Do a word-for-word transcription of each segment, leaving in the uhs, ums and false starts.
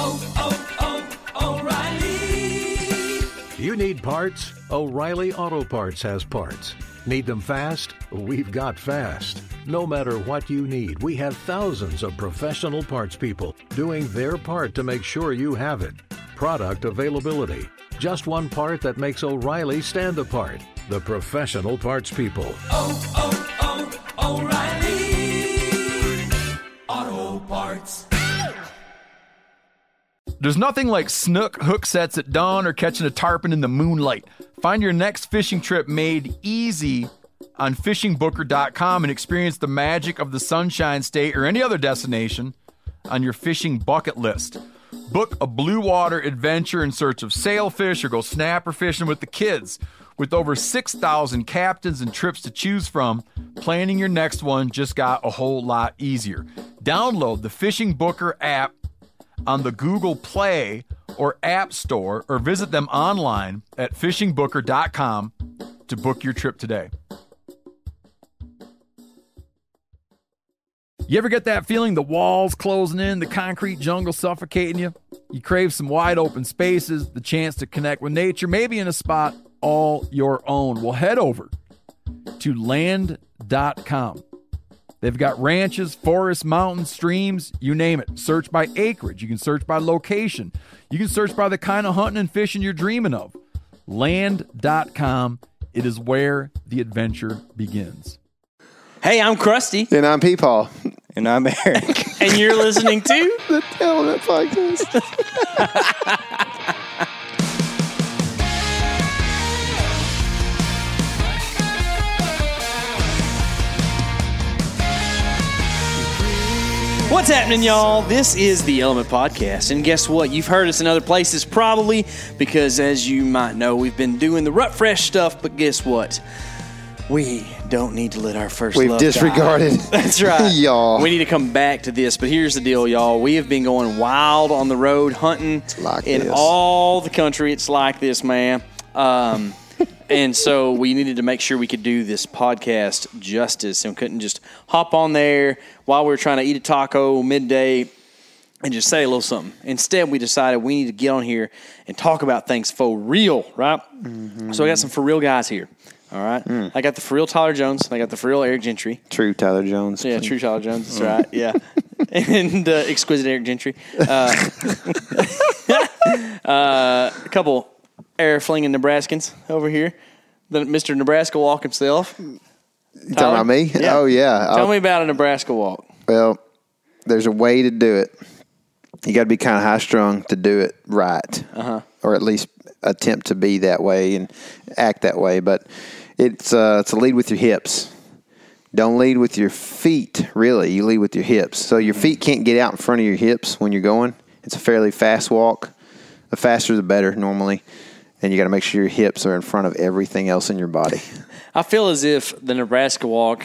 oh, oh, O'Reilly. You need parts? O'Reilly Auto Parts has parts. Need them fast? We've got fast. No matter what you need, we have thousands of professional parts people doing their part to make sure you have it. Product availability. Just one part that makes O'Reilly stand apart. The professional parts people. Oh, oh, oh, O'Reilly Auto Parts. There's nothing like snook hook sets at dawn or catching a tarpon in the moonlight. Find your next fishing trip made easy on fishing booker dot com and experience the magic of the Sunshine State or any other destination on your fishing bucket list. Book a blue water adventure in search of sailfish or go snapper fishing with the kids. With over six thousand captains and trips to choose from, planning your next one just got a whole lot easier. Download the Fishing Booker app on the Google Play or App Store or visit them online at fishing booker dot com to book your trip today. You ever get that feeling the walls closing in, the concrete jungle suffocating you? You crave some wide open spaces, the chance to connect with nature, maybe in a spot all your own. Well, head over to land dot com. They've got ranches, forests, mountains, streams, you name it. Search by acreage. You can search by location. You can search by the kind of hunting and fishing you're dreaming of. land dot com. It is where the adventure begins. Hey, I'm Krusty. And I'm Peepaw. And I'm Eric. And you're listening to The Element Podcast. What's happening, y'all? This is the Element Podcast, and guess what? You've heard us in other places probably because, as you might know, we've been doing the Rut Fresh stuff, but guess what? We don't need to let our first We've love disregarded. die. That's right. Y'all. We need to come back to this, but here's the deal, y'all. We have been going wild on the road, hunting like in this. all the country. It's like this, man. Um, and so we needed to make sure we could do this podcast justice and couldn't just hop on there while we were trying to eat a taco midday and just say a little something. Instead, we decided we need to get on here and talk about things for real, right? Mm-hmm. So I got some for real guys here. All right. Mm. I got the for real Tyler Jones. And I got the for real Eric Gentry. True Tyler Jones. Yeah, true Tyler Jones. That's right. Yeah. And uh, exquisite Eric Gentry. Uh, uh, a couple air flinging Nebraskans over here. The Mister Nebraska Walk himself. You talking about me? Yeah. Oh, yeah. Tell I'll, me about a Nebraska Walk. Well, there's a way to do it. You got to be kind of high strung to do it right, uh-huh. or at least attempt to be that way and act that way. But it's uh, it's a lead with your hips. Don't lead with your feet, really. You lead with your hips. So your feet can't get out in front of your hips when you're going. It's a fairly fast walk. The faster the better, normally. And you got to make sure your hips are in front of everything else in your body. I feel as if the Nebraska Walk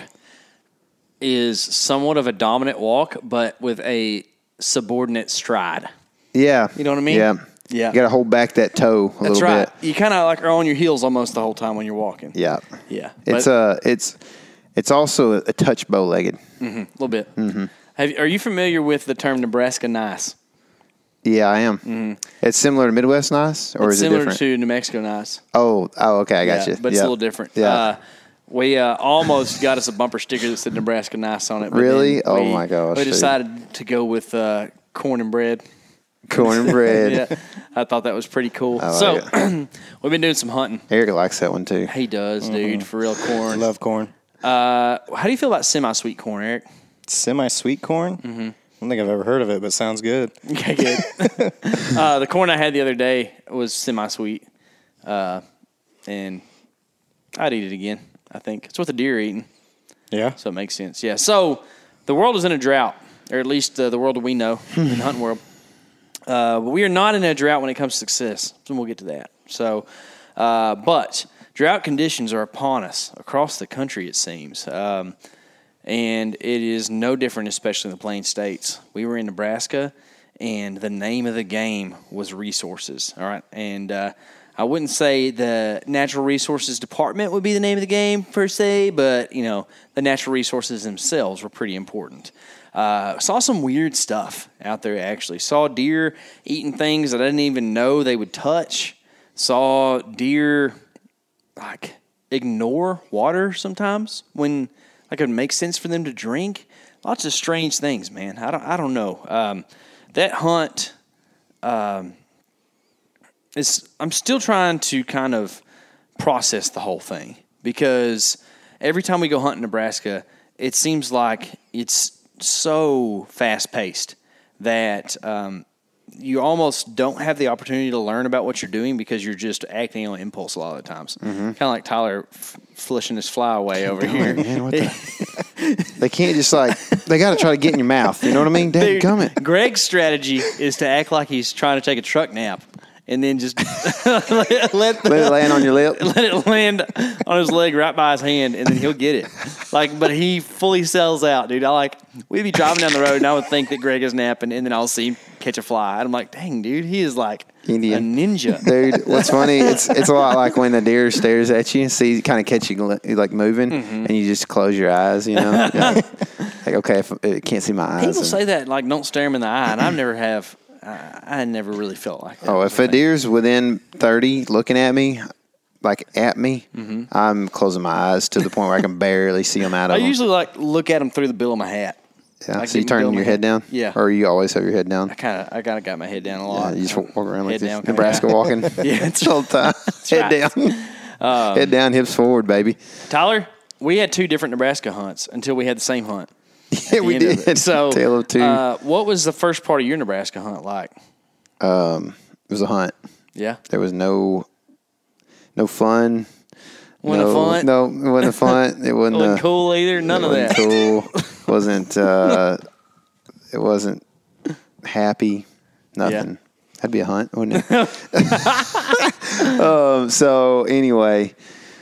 is somewhat of a dominant walk, but with a subordinate stride. Yeah. You know what I mean? Yeah. Yeah. You got to hold back that toe a That's little right. bit. You kind of like are on your heels almost the whole time when you're walking. Yeah. Yeah. It's but, uh it's it's also a touch bow-legged. Mm-hmm, a little bit. Mm-hmm. Have, are you familiar with the term Nebraska nice? Yeah, I am. Mm-hmm. It's similar to Midwest nice, or it's is it similar different? to New Mexico nice. Oh, oh, okay, I got yeah, you. But it's yep. a little different. Yeah. Uh, we uh, almost got us a bumper sticker that said Nebraska nice on it. But really? then Oh, we, my gosh. We decided to go with uh, corn and bread. Corn and bread. Yeah, I thought that was pretty cool. I like so we've been doing some hunting. Eric likes that one, too. He does, Mm-hmm. dude, for real corn. Love corn. Uh, how do you feel about semi-sweet corn, Eric? Semi-sweet corn? Mm-hmm. I don't think I've ever heard of it, but sounds good. Okay, good. uh, the corn I had the other day was semi-sweet, uh, and I'd eat it again, I think. It's what the deer are eating. Yeah? So it makes sense. Yeah, so the world is in a drought, or at least uh, the world that we know in the hunting world. Uh, but we are not in a drought when it comes to success, and we'll get to that. So, uh, but drought conditions are upon us across the country, it seems. Um, and it is no different, especially in the Plain States. We were in Nebraska, and the name of the game was resources, all right? And uh, I wouldn't say the Natural Resources Department would be the name of the game, per se, but, you know, the natural resources themselves were pretty important. Uh, saw some weird stuff out there, actually. Saw deer eating things that I didn't even know they would touch. Saw deer, like, ignore water sometimes when, like, it would make sense for them to drink. Lots of strange things, man. I don't, I don't know. Um, that hunt, um, is, I'm still trying to kind of process the whole thing because every time we go hunt in Nebraska, it seems like it's so fast-paced that um, you almost don't have the opportunity to learn about what you're doing because you're just acting on impulse a lot of the times. Mm-hmm. Kind of like Tyler f- flushing his fly away over here. Man, what the? They can't just like, they got to try to get in your mouth. You know what I mean? Dang, come it. Greg's strategy is to act like he's trying to take a truck nap. And then just let, let, the, Let it land on your lip. Let it land on his leg right by his hand, and then he'll get it. Like, but he fully sells out, dude. I like we'd be driving down the road, and I would think that Greg is napping, and then I'll see him catch a fly. And I'm like, dang, dude, he is like Indian. a ninja, Dude, what's funny? It's it's a lot like when the deer stares at you and see kind of catch you like moving, Mm-hmm. and you just close your eyes. You know, like, like okay, if it can't see my eyes. People and- say that like don't stare him in the eye, and I've never have. I, I never really felt like that. Oh, if a deer's within thirty looking at me, like at me, Mm-hmm. I'm closing my eyes to the point where I can barely see them out I of them. usually like look at him through the bill of my hat. Yeah. Like So you get the bill turn of your my head down? Yeah. Or you always have your head down? I kind of, I kind of got my head down a Yeah, lot. you just walk around like Head this. down, Nebraska kinda. walking. Yeah, it's the whole time. Head right. down. Head down, hips forward, baby. Tyler, we had two different Nebraska hunts until we had the same hunt. Yeah, the we end of it. did. So, Tale of two. Uh, what was the first part of your Nebraska hunt like? Um, it was a hunt. Yeah. There was no, no fun. Wasn't no, a fun? No, it wasn't a fun. It wasn't, Wasn't a, cool either. None it of wasn't that. Cool. wasn't. Uh, it wasn't happy. Nothing. That'd be a hunt, wouldn't it? um, so anyway,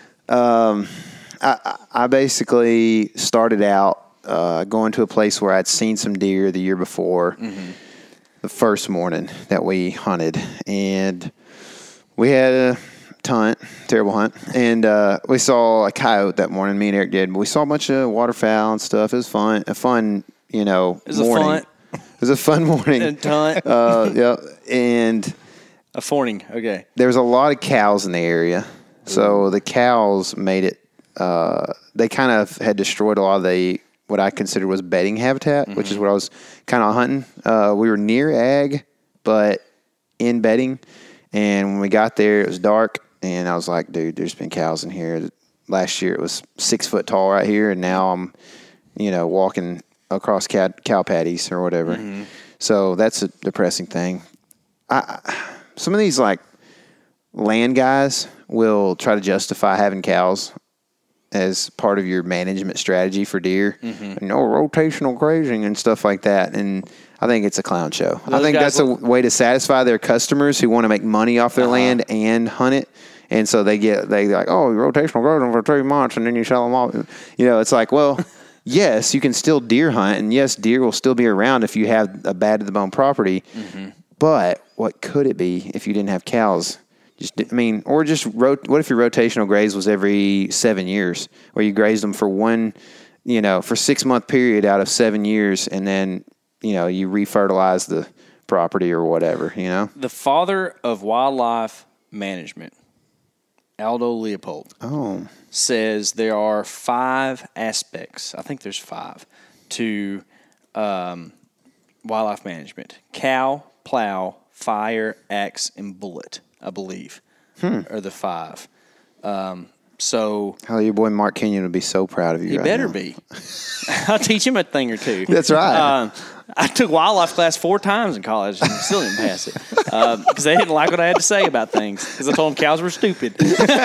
um, I, I I basically started out uh, going to a place where I'd seen some deer the year before. Mm-hmm. The first morning that we hunted, and we had a hunt, terrible hunt, and uh, we saw a coyote that morning. Me and Eric did. But we saw a bunch of waterfowl and stuff. It was fun, a fun, you know, It was a morning. fun- It was a fun morning. A hunt. uh, yeah, and A forning. Okay. there was a lot of cows in the area, so the cows made it. Uh, they kind of had destroyed a lot of the what I considered was bedding habitat, mm-hmm. which is what I was kind of hunting. Uh, we were near ag, but in bedding. And when we got there, it was dark, and I was like, dude, there's been cows in here. Last year it was six foot tall right here, and now I'm, you know, walking across cow, cow patties or whatever. Mm-hmm. So that's a depressing thing. I, some of these, like, land guys will try to justify having cows as part of your management strategy for deer, mm-hmm. you know, rotational grazing and stuff like that. And I think it's a clown show. Those I think guys that's will- a way to satisfy their customers who want to make money off their Uh-huh. land and hunt it. And so they get, they like, oh, rotational grazing for three months and then you sell them all. You know, it's like, well, yes, you can still deer hunt, and yes, deer will still be around if you have a bad to the bone property. Mm-hmm. But what could it be if you didn't have cows? Just, I mean, or just rot- what if your rotational graze was every seven years, where you grazed them for one, you know, for six month period out of seven years, and then you know you refertilize the property or whatever, you know. The father of wildlife management, Aldo Leopold, Oh, says there are five aspects. I think there's five to um, wildlife management: cow, plow, fire, axe, and bullet. I believe hmm. are the five. Um, so hell, your boy Mark Kenyon would be so proud of you. he right better now. be. I'll teach him a thing or two. That's right. Um, I took wildlife class four times in college and still didn't pass it because they didn't like what I had to say about things because I told them cows were stupid.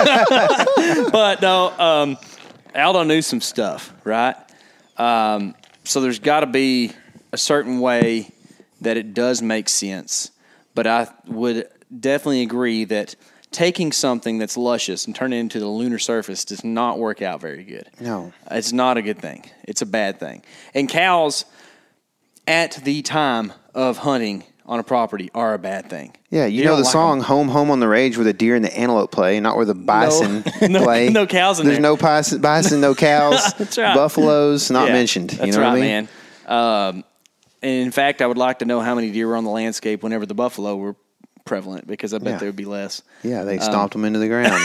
But no, um, Aldo knew some stuff, right? Um, so there's got to be a certain way that it does make sense. But I would definitely agree that taking something that's luscious and turning it into the lunar surface does not work out very good. No. It's not a good thing. It's a bad thing. And cows at the time of hunting on a property are a bad thing. Yeah, you, You know don't the like song "Home, Home on the Range" where the deer and the antelope play, not where the bison No, play. no cows in There's there. no bison, bison, no cows. That's right. Buffaloes not Yeah, mentioned. That's you know right, what I mean? man. Um, and in fact, I would like to know how many deer were on the landscape whenever the buffalo were prevalent, because I bet Yeah. there would be less. Yeah, they stomped them into the ground.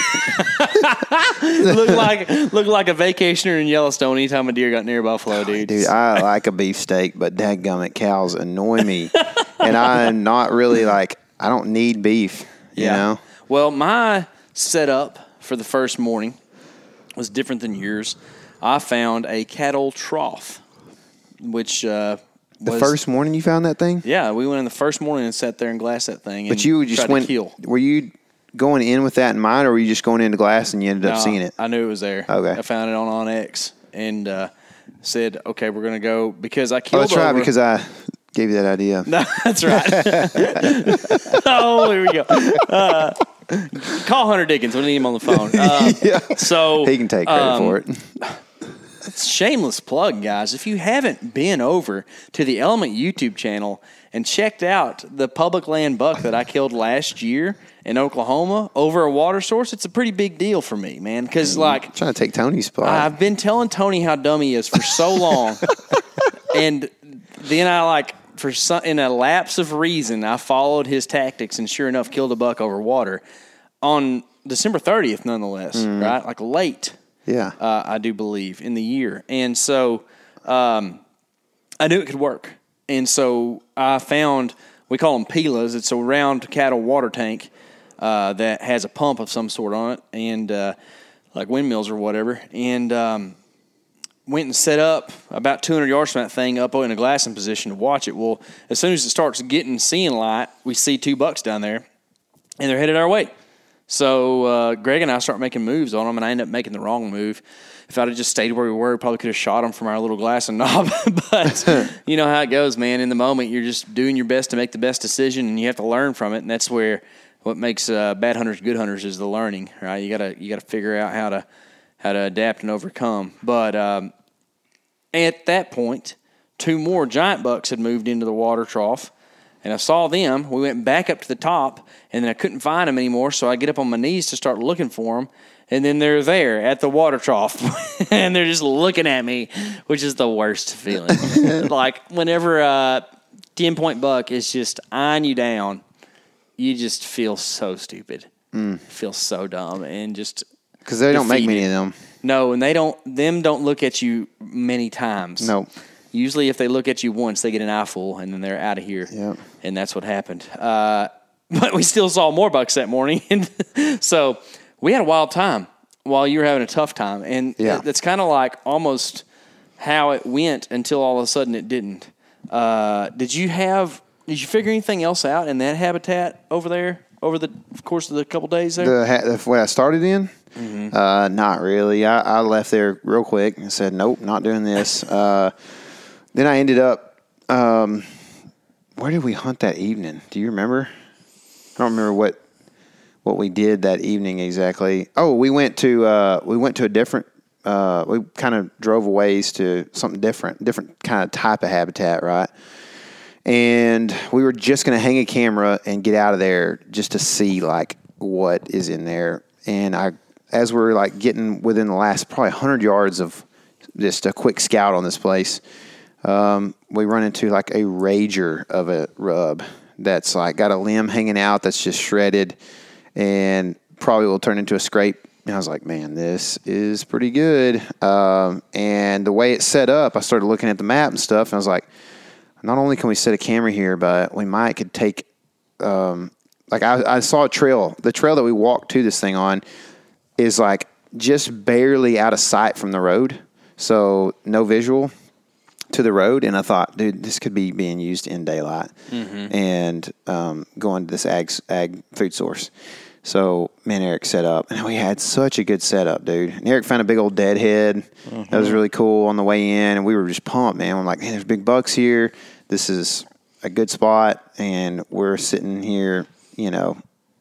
look like look like a vacationer in Yellowstone anytime a deer got near buffalo, dude. Dude, I like a beefsteak, but dadgummit, cows annoy me. And I'm not really like, I don't need beef, you know? Well, my setup for the first morning was different than yours. I found a cattle trough, which uh, The was, first morning you found that thing? Yeah, we went in the first morning and sat there and glassed that thing. But and you just tried to went, kill. were you going in with that in mind, or were you just going into glass and you ended up No, seeing it? I knew it was there. Okay. I found it on OnX and uh, said, okay, we're going to go, because I Oh, killed that's right, over- because I gave you that idea. No, that's right. Oh, here we go. Uh, call Hunter Dickens. We need him on the phone. Uh, Yeah. So He can take credit um, for it. shameless plug, guys. If you haven't been over to the Element YouTube channel and checked out the public land buck that I killed last year in Oklahoma over a water source, it's a pretty big deal for me, man. Because, like, I'm trying to take Tony's spot. I've been telling Tony how dumb he is for so long. And then I, like, for some, in a lapse of reason, I followed his tactics and sure enough killed a buck over water on December thirtieth, nonetheless, Mm. right? Like late. yeah. Uh, I do believe, in the year. And so um, I knew it could work. And so I found, we call them pilas. It's a round cattle water tank uh, that has a pump of some sort on it, and uh, like windmills or whatever. And um, went and set up about two hundred yards from that thing up in a glassing position to watch it. Well, as soon as it starts getting seeing light, we see two bucks down there, and they're headed our way. So uh, Greg and I start making moves on them, and I end up making the wrong move. If I'd have just stayed where we were, we probably could have shot them from our little glass and knob. But you know how it goes, man. In the moment, you're just doing your best to make the best decision, and you have to learn from it. And that's where what makes uh, bad hunters good hunters is the learning, right? You gotta you gotta figure out how to how to adapt and overcome. But um, at that point, two more giant bucks had moved into the water trough. And I saw them. We went back up to the top, and then I couldn't find them anymore, so I get up on my knees to start looking for them. And then they're there at the water trough, and they're just looking at me, which is the worst feeling. Like, whenever a ten-point buck is just eyeing you down, you just feel so stupid. Mm. Feel so dumb, and just Because they don't make defeated. many of them. No, and they don't. Them don't look at you many times. No. Usually, if they look at you once, they get an eyeful, and then they're out of here. Yep. And that's what happened. Uh, but we still saw more bucks that morning. And so we had a wild time while you were having a tough time. And Yeah. that's kind of like almost how it went until all of a sudden it didn't. Uh, did you have, did you figure anything else out in that habitat over there over the course of the couple days there? The, ha- the way I started in, Mm-hmm. uh, not really. I, I left there real quick and said, nope, not doing this. Uh, then I ended up, um, where did we hunt that evening? Do you remember? I don't remember what what we did that evening exactly. Oh, we went to uh, we went to a different. Uh, we kind of drove a ways to something different, different kind of type of habitat, right? And we were just going to hang a camera and get out of there just to see like what is in there. And I, as we're like getting within the last probably one hundred yards of just a quick scout on this place, um, we run into like a rager of a rub that's like got a limb hanging out that's just shredded and probably will turn into a scrape. And I was like, man, this is pretty good. Um, and the way it's set up, I started looking at the map and stuff, and I was like, not only can we set a camera here, but we might could take, um, like I, I saw a trail. The trail that we walked to this thing on is like just barely out of sight from the road. So no visual to the road. And I thought, dude, this could be being used in daylight mm-hmm. and um, going to this ag, ag food source. So me and Eric set up, and we had such a good setup, dude. And Eric found a big old deadhead. Mm-hmm. That was really cool on the way in, and we were just pumped, man. I'm like, man, there's big bucks here. This is a good spot, and we're sitting here, you know,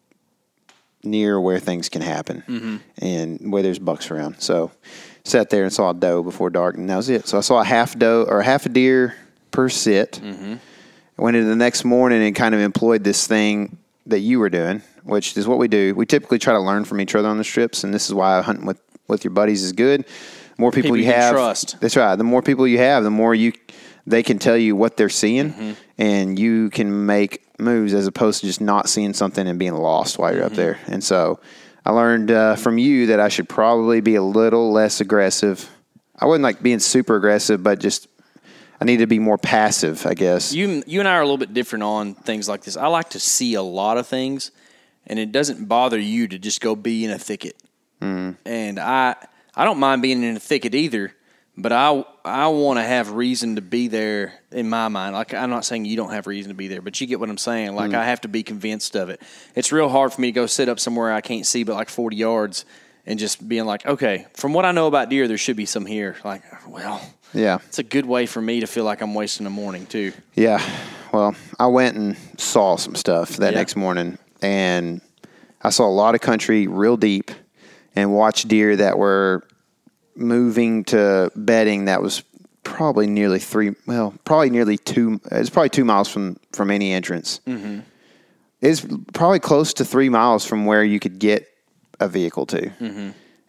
near where things can happen mm-hmm. and where there's bucks around. So sat there and saw a doe before dark, and that was it. So I saw a half doe or half a deer per sit. Mm-hmm. I went into the next morning and kind of employed this thing that you were doing, which is what we do. We typically try to learn from each other on the strips, and this is why hunting with, with your buddies is good. The more people, People you you can have, trust. That's right. The more people you have, the more you they can tell you what they're seeing, Mm-hmm. and you can make moves as opposed to just not seeing something and being lost while you're Mm-hmm. up there. And so I learned uh, from you that I should probably be a little less aggressive. I wasn't like being super aggressive, but just I need to be more passive, I guess. You you and I are a little bit different on things like this. I like to see a lot of things, and it doesn't bother you to just go be in a thicket. Mm. And I I don't mind being in a thicket either, but I I want to have reason to be there in my mind. Like, I'm not saying you don't have reason to be there, but you get what I'm saying. Like, mm. I have to be convinced of it. It's real hard for me to go sit up somewhere I can't see but like forty yards and just being like, okay, from what I know about deer, there should be some here. Like, well, yeah, it's a good way for me to feel like I'm wasting a morning too. Yeah. Well, I went and saw some stuff that Yeah. next morning, and I saw a lot of country real deep and watched deer that were moving to bedding that was probably nearly three, well, probably nearly two, it's probably two miles from, from any entrance. Mm-hmm. It's probably close to three miles from where you could get a vehicle to. Mm-hmm.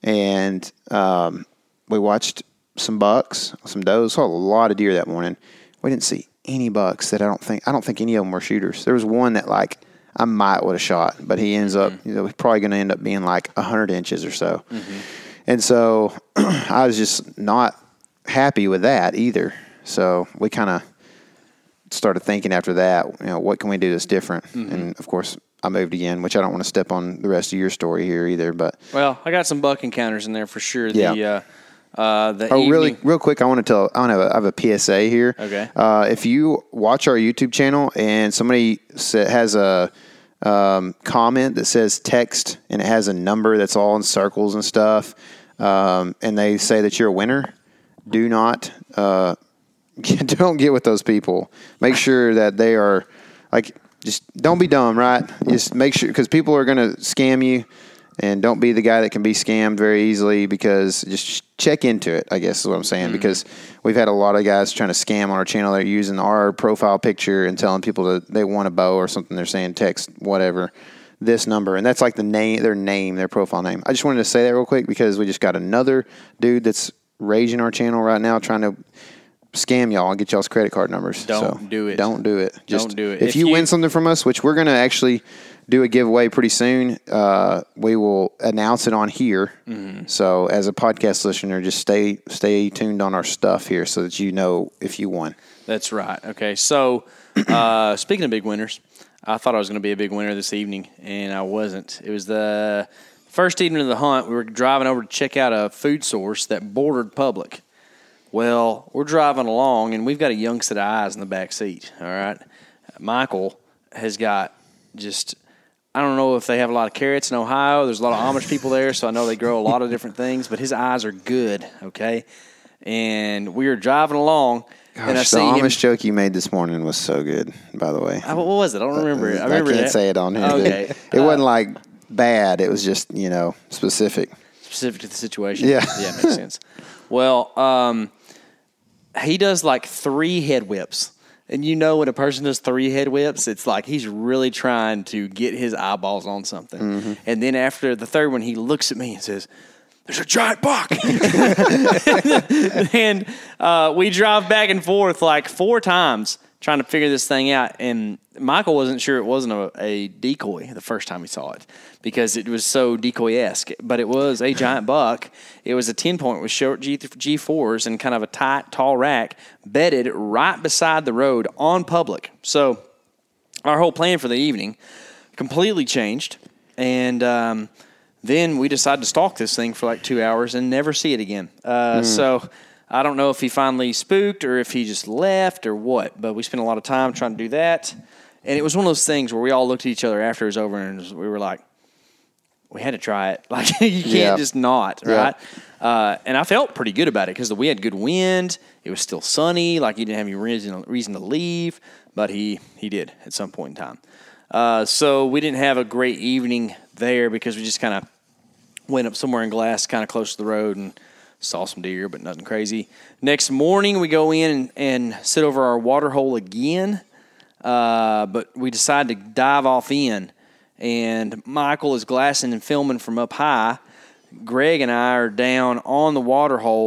And um, we watched some bucks, some does, saw a lot of deer that morning. We didn't see any bucks that I don't think, I don't think any of them were shooters. There was one that like I might would have shot, but he ends Mm-hmm. up, you know, probably going to end up being like one hundred inches or so. Mm-hmm. And so I was just not happy with that either. So we kind of started thinking after that, you know, what can we do that's different? Mm-hmm. And of course, I moved again, which I don't want to step on the rest of your story here either. But Well, I got some buck encounters in there for sure. The, Yeah. uh, uh, the oh, evening, really, real quick, I want to tell. I want to have a, I have a P S A here. Okay. Uh, if you watch our YouTube channel and somebody sa- has a um, comment that says text and it has a number that's all in circles and stuff, um, and they say that you're a winner, do not. Uh, don't get with those people. Make sure that they are like. Just don't be dumb, right? Just make sure, because people are going to scam you, and don't be the guy that can be scammed very easily, because just check into it, I guess is what I'm saying, mm-hmm. because we've had a lot of guys trying to scam on our channel. They're using our profile picture and telling people that they want a bow or something. They're saying text whatever, this number, and that's like the name, their name, their profile name. I just wanted to say that real quick because we just got another dude that's raging our channel right now trying to scam y'all and get y'all's credit card numbers. Don't so do it. Don't do it. Just, Don't do it. If, If you, you- win something from us, which we're going to actually do a giveaway pretty soon, uh, we will announce it on here. Mm-hmm. So as a podcast listener, just stay stay tuned on our stuff here so that you know if you won. That's right. Okay. So uh, speaking of big winners, I thought I was going to be a big winner this evening, and I wasn't. It was the first evening of the hunt. We were driving over to check out a food source that bordered public. Well, we're driving along, and we've got a young set of eyes in the back seat, all right? Michael has got just, I don't know if they have a lot of carrots in Ohio. There's a lot of Amish people there, so I know they grow a lot of different things, but his eyes are good, okay? And we were driving along, Gosh, and I the see Amish him. joke you made this morning was so good, by the way. Uh, What was it? I don't remember it. I remember can't that. say it on here. Okay. It Uh, wasn't like bad. It was just, you know, specific. Specific to the situation. Yeah. Yeah, makes sense. Well, um, he does like three head whips. And you know when a person does three head whips, it's like he's really trying to get his eyeballs on something. Mm-hmm. And then after the third one, he looks at me and says, "There's a giant buck." And uh, we drive back and forth like four times trying to figure this thing out. And Michael wasn't sure it wasn't a, a decoy the first time he saw it because it was so decoy-esque. But it was a giant buck. It was a ten-point with short G, G4s and kind of a tight, tall rack bedded right beside the road on public. So our whole plan for the evening completely changed. And um, then we decided to stalk this thing for like two hours and never see it again. Uh, mm. So I don't know if he finally spooked or if he just left or what, but we spent a lot of time trying to do that. And it was one of those things where we all looked at each other after it was over and we were like, we had to try it. Like, you can't Yeah. just not, Yeah. right? Uh, and I felt pretty good about it because we had good wind. It was still sunny. Like, he didn't have any reason, reason to leave, but he, he did at some point in time. Uh, so we didn't have a great evening there because we just kind of went up somewhere in Glass, kind of close to the road, and saw some deer, but nothing crazy. Next morning, we go in and, and sit over our water hole again, uh, but we decide to dive off in. And Michael is glassing and filming from up high. Greg and I are down on the water hole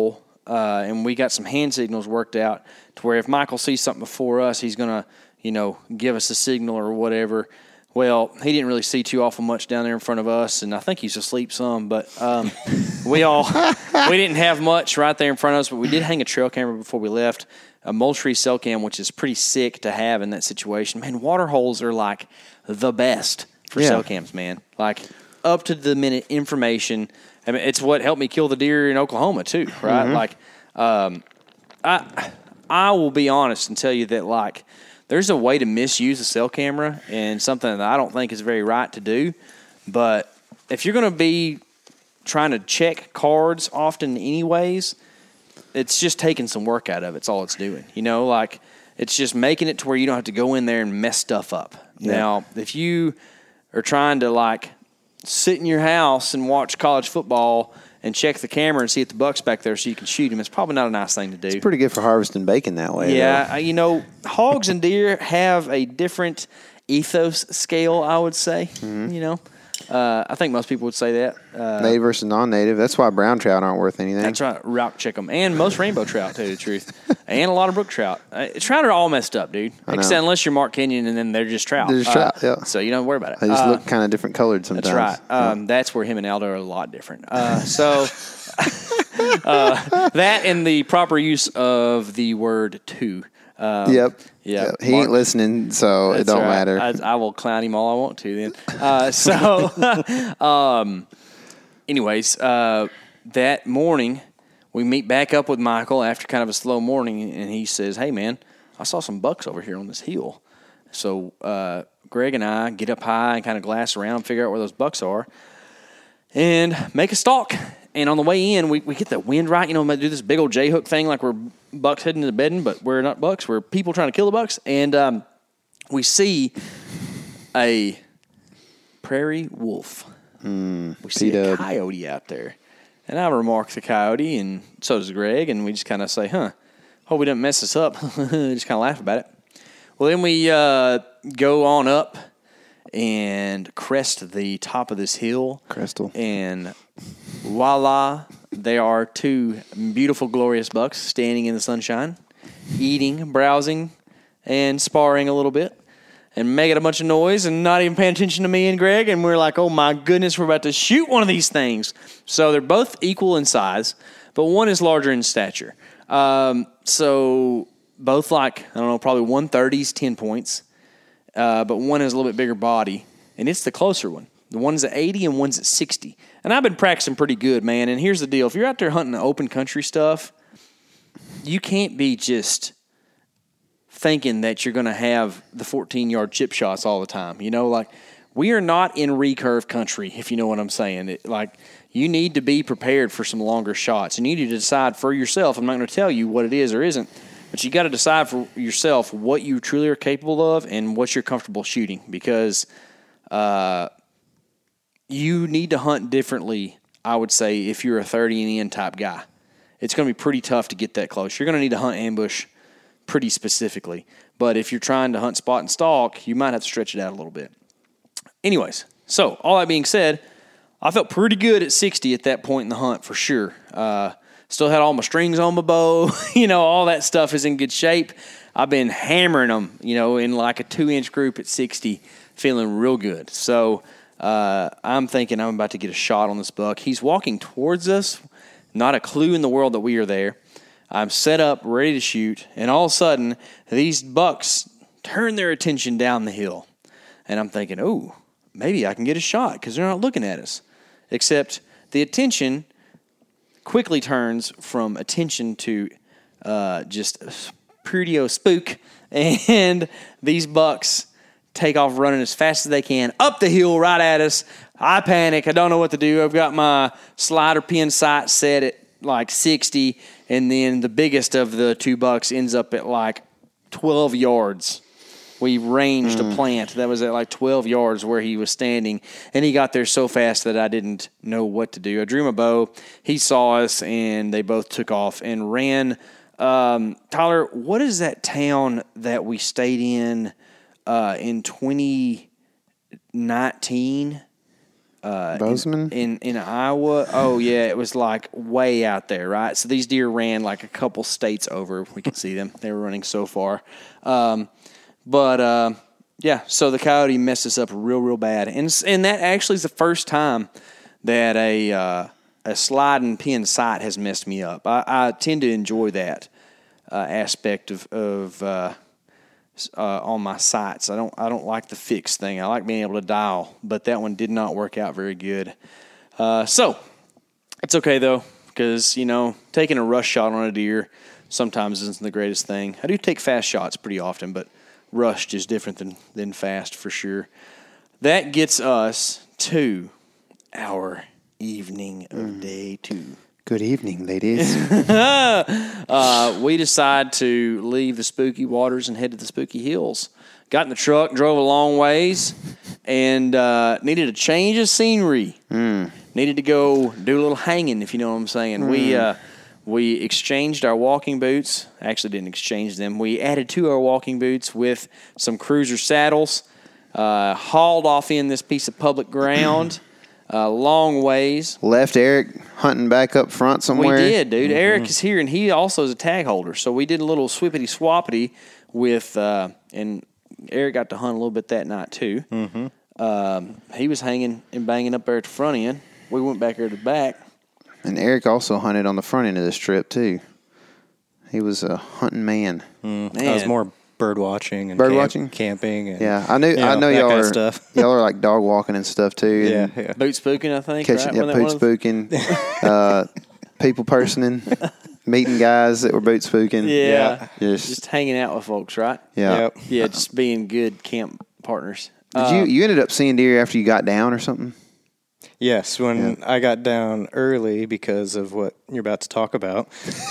uh, and we got some hand signals worked out to where if Michael sees something before us, he's going to, you know, give us a signal or whatever. Well, he didn't really see too awful much down there in front of us, and I think he's asleep some. But um, we all we didn't have much right there in front of us, but we did hang a trail camera before we left, a Moultrie cell cam, which is pretty sick to have in that situation. Man, water holes are like the best for Yeah. cell cams, man. Like up to the minute information. I mean, it's what helped me kill the deer in Oklahoma too, right? Mm-hmm. Like, um, I I will be honest and tell you that like. There's a way to misuse a cell camera and something that I don't think is very right to do. But if you're going to be trying to check cards often anyways, it's just taking some work out of it. It's all it's doing. You know, like it's just making it to where you don't have to go in there and mess stuff up. Yeah. Now, if you are trying to like sit in your house and watch college football and check the camera and see if the buck's back there so you can shoot him, it's probably not a nice thing to do. It's pretty good for harvesting bacon that way. Yeah, uh, you know, hogs and deer have a different ethos scale, I would say. Mm-hmm. You know, uh, I think most people would say that. Uh, Native versus non-native. That's why brown trout aren't worth anything. that's right, rock chick 'em. And most rainbow trout, to tell you the truth. And a lot of brook trout. Uh, trout are all messed up, dude. know. Except unless you're Mark Kenyon and then they're just trout. They're just Uh, trout, yeah. So you don't worry about it. They just Uh, look kind of different colored sometimes. That's right. Um, that's where him and Aldo are a lot different. Uh, so uh, that and the proper use of the word "to." Um, Yep. Yeah. Yep. He Mark- ain't listening, so it That's don't right. matter. I, I will clown him all I want to then. Uh, so, um, anyways, uh, that morning we meet back up with Michael after kind of a slow morning, and he says, "Hey, man, I saw some bucks over here on this hill." So uh, Greg and I get up high and kind of glass around and figure out where those bucks are and make a stalk. And on the way in, we, we get the wind right. You know, we do this big old J-hook thing like we're bucks heading to the bedding, but we're not bucks. We're people trying to kill the bucks. And um, we see a prairie wolf. we see a P-dub. coyote out there. And I remark the coyote, and so does Greg, and we just kind of say, huh, hope we didn't mess this up. Just kind of laugh about it. Well, then we uh, go on up and crest the top of this hill. Crystal. And voila, there are two beautiful, glorious bucks standing in the sunshine, eating, browsing, and sparring a little bit, and making a bunch of noise and not even paying attention to me and Greg. And we're like, oh my goodness, we're about to shoot one of these things. So they're both equal in size, but one is larger in stature. Um, so both like, I don't know, probably one thirties, ten points. Uh, but one has a little bit bigger body, and it's the closer one. The one's at eighty and one's at sixty. And I've been practicing pretty good, man. And here's the deal. If you're out there hunting open country stuff, you can't be just thinking that you're going to have the fourteen-yard chip shots all the time. You know, like, we are not in recurve country, if you know what I'm saying. It, like, you need to be prepared for some longer shots. And you need to decide for yourself. I'm not going to tell you what it is or isn't. But you got to decide for yourself what you truly are capable of and what you're comfortable shooting, because uh, you need to hunt differently, I would say, if you're a thirty and in type guy. It's going to be pretty tough to get that close. You're going to need to hunt ambush pretty specifically. But if you're trying to hunt spot and stalk, you might have to stretch it out a little bit. Anyways, so all that being said, I felt pretty good at sixty at that point in the hunt for sure. Uh Still had all my strings on my bow. You know, all that stuff is in good shape. I've been hammering them, you know, in like a two-inch group at sixty, feeling real good. So uh, I'm thinking I'm about to get a shot on this buck. He's walking towards us, not a clue in the world that we are there. I'm set up, ready to shoot, and all of a sudden, these bucks turn their attention down the hill. And I'm thinking, oh, maybe I can get a shot because they're not looking at us. Except the attention quickly turns from attention to uh, just pretty o spook, and these bucks take off running as fast as they can up the hill right at us. I panic. I don't know what to do. I've got my slider pin sight set at like sixty, and then the biggest of the two bucks ends up at like twelve yards. We ranged mm. a plant that was at like twelve yards where he was standing, and he got there so fast that I didn't know what to do. I drew my bow. He saw us, and they both took off and ran. Um, Tyler, what is that town that we stayed in uh, in twenty nineteen? uh, Bozeman? in, in in Iowa. Oh yeah, it was like way out there, right? So these deer ran like a couple states over. We could see them; they were running so far. Um, but uh, yeah, so the coyote messed us up real, real bad, and and that actually is the first time that a uh, a sliding pin sight has messed me up. I, I tend to enjoy that uh, aspect of of. Uh, Uh, on my sights. I don't I don't like the fixed thing. I like being able to dial, but that one did not work out very good. Uh, so it's okay though, because you know taking a rush shot on a deer sometimes isn't the greatest thing. I do take fast shots pretty often, but rushed is different than than fast for sure. That gets us to our evening of mm. day two. Good evening, ladies. uh, we decide to leave the spooky waters and head to the spooky hills. Got in the truck, drove a long ways, and uh, needed a change of scenery. Mm. Needed to go do a little hanging, if you know what I'm saying. Mm. We uh, we exchanged our walking boots. Actually, didn't exchange them. We added to our walking boots with some cruiser saddles. Uh, hauled off in this piece of public ground. Uh, long ways. Left Eric hunting back up front somewhere. We did, dude. Mm-hmm. Eric is here, and he also is a tag holder. So we did a little swippity swappity with, uh, and Eric got to hunt a little bit that night too. Mm-hmm. Um, he was hanging and banging up there at the front end. We went back there to the back. And Eric also hunted on the front end of this trip too. He was a hunting man. Mm. man. I was more bird watching and bird camp, watching, camping. And, yeah, I knew. You know, I know that y'all kind are. of stuff. Y'all are like dog walking and stuff too. Yeah, and yeah. Boot spooking, I think. Catching, right? yeah, boot spooking. uh, people personing, meeting guys that were boot spooking. Yeah, yeah. Just, just hanging out with folks, right? Yeah, yep. yeah, just being good camp partners. Did uh, you you ended up seeing deer after you got down or something? Yes, when yeah. I got down early because of what you're about to talk about.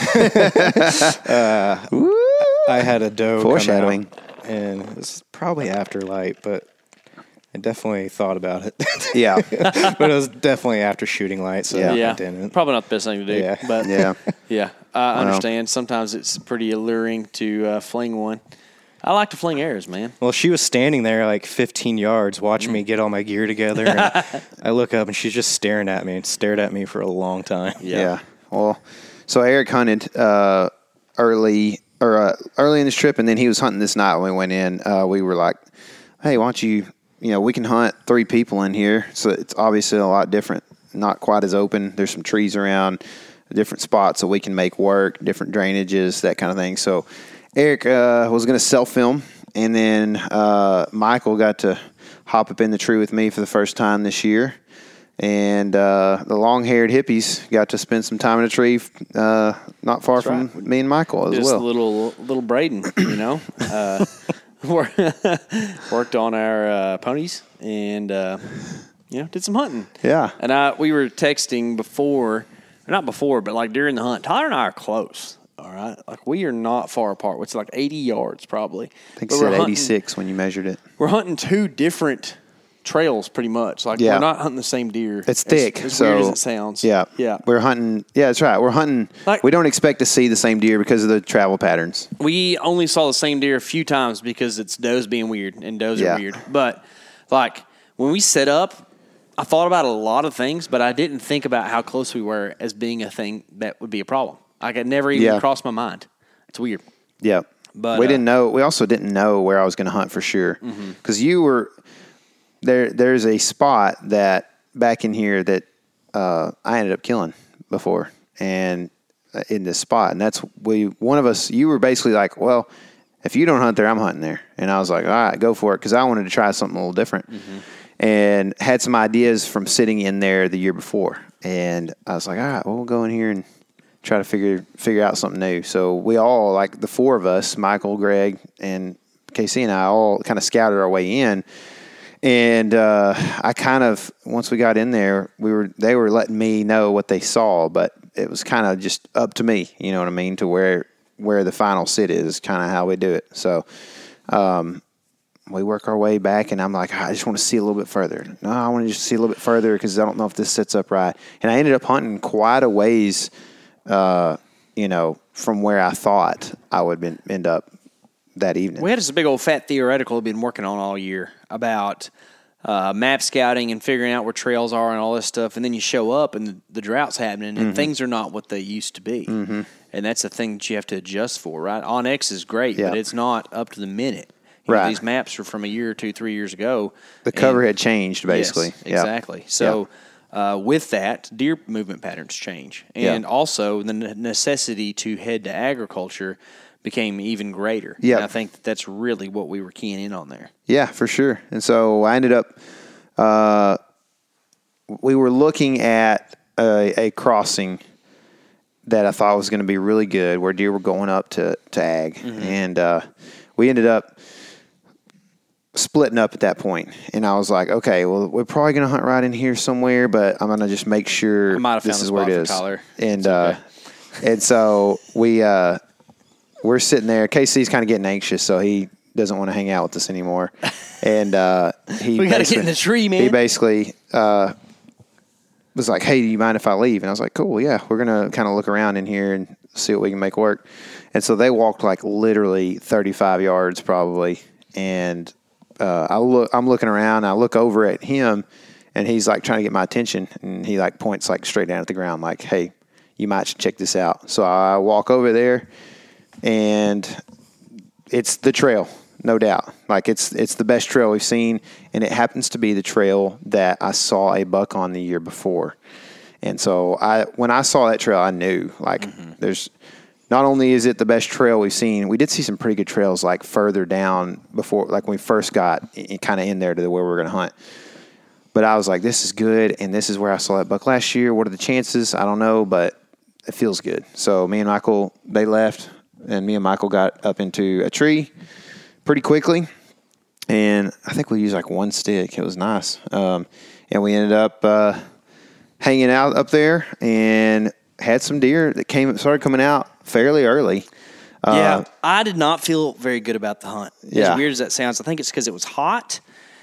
uh, I had a doe foreshadowing. Come out. And it was probably after light, but I definitely thought about it. Yeah. But it was definitely after shooting light, so yeah. I didn't. Probably not the best thing to do. Yeah. But yeah. Yeah. I understand. Sometimes it's pretty alluring to uh, fling one. I like to fling arrows, man. Well, she was standing there like fifteen yards watching mm. me get all my gear together. And I look up, and she's just staring at me and stared at me for a long time. Yeah. yeah. Well, so Eric hunted uh, early or uh, early in this trip, and then he was hunting this night when we went in. Uh, we were like, hey, why don't you, you know, we can hunt three people in here. So it's obviously a lot different, not quite as open. There's some trees around, different spots so we can make work, different drainages, that kind of thing. So Eric uh, was going to self-film, and then uh, Michael got to hop up in the tree with me for the first time this year. And uh, the long-haired hippies got to spend some time in a tree uh, not far That's from right. me and Michael as Just well. little little Braden, you know. uh, worked on our uh, ponies and, uh, you know, did some hunting. Yeah. And I we were texting before, not before, but like during the hunt. Tyler and I are close, all right? Like we are not far apart. It's like eighty yards probably. I think you said eighty-six when you measured it. We're hunting two different trails pretty much. Like yeah. we're not hunting the same deer. It's thick. As, as so, weird as it sounds. Yeah. Yeah. We're hunting. Yeah, that's right. We're hunting. Like, we don't expect to see the same deer because of the travel patterns. We only saw the same deer a few times because it's does being weird, and does yeah. are weird. But like when we set up, I thought about a lot of things, but I didn't think about how close we were as being a thing that would be a problem. Like it never even yeah. crossed my mind. It's weird. Yeah. But we uh, didn't know. We also didn't know where I was going to hunt for sure because mm-hmm. you were there. There's a spot that back in here that uh, I ended up killing before, and uh, in this spot, and that's we. One of us. You were basically like, well, if you don't hunt there, I'm hunting there, and I was like, all right, go for it, because I wanted to try something a little different, mm-hmm. and had some ideas from sitting in there the year before, and I was like, all right, well, we'll go in here and try to figure figure out something new. So we all, like the four of us, Michael, Greg, and K C and I, all kind of scouted our way in. And uh, I kind of, once we got in there, we were they were letting me know what they saw, but it was kind of just up to me, you know what I mean, to where where the final sit is, kind of how we do it. So um, we work our way back, and I'm like, I just want to see a little bit further. No, I want to just see a little bit further because I don't know if this sits up right. And I ended up hunting quite a ways, uh, you know, from where I thought I would been, end up that evening. We had this big old fat theoretical we've been working on all year about uh, map scouting and figuring out where trails are and all this stuff, and then you show up and the, the drought's happening and Mm-hmm. things are not what they used to be. Mm-hmm. And that's the thing that you have to adjust for, right? OnX is great, Yeah. but it's not up to the minute. You know, Right. these maps are from a year or two, three years ago. The cover and- had changed, basically. Yes, Yeah. exactly. So uh, with that, deer movement patterns change. And Yeah. also the ne- necessity to head to agriculture became even greater. Yeah. And I think that that's really what we were keying in on there. Yeah, for sure. And so I ended up, uh, we were looking at a, a crossing that I thought was going to be really good, where deer were going up to, to ag. Mm-hmm. And uh, we ended up splitting up at that point. And I was like, okay, well, we're probably going to hunt right in here somewhere, but I'm going to just make sure I might have this found is a where it spot for is. Tyler. And, It's uh, okay. and so we, uh, we're sitting there. K C's kind of getting anxious, so he doesn't want to hang out with us anymore. And uh, he We gotta get basically- in the tree, man. He basically uh, was like, "Hey, do you mind if I leave?" And I was like, "Cool, yeah. We're gonna kind of look around in here and see what we can make work." And so they walked like literally thirty-five yards, probably. And uh, I look, I'm looking around. And I look over at him, and he's like trying to get my attention, and he like points like straight down at the ground, like, "Hey, you might should check this out." So I walk over there, and it's the trail, no doubt. Like it's it's the best trail we've seen, and it happens to be the trail that I saw a buck on the year before. And so I when I saw that trail, I knew like there's not only is it the best trail we've seen, we did see some pretty good trails like further down before, like when we first got kind of in there to the, where we were going to hunt. But I was like, this is good, and this is where I saw that buck last year. What are the chances? I don't know, but it feels good. So me and Michael, they left, and me and Michael got up into a tree pretty quickly. And I think we used like one stick. It was nice. Um, and we ended up uh, hanging out up there and had some deer that came started coming out fairly early. Yeah, Uh, I did not feel very good about the hunt. Yeah. As weird as that sounds, I think it's because it was hot,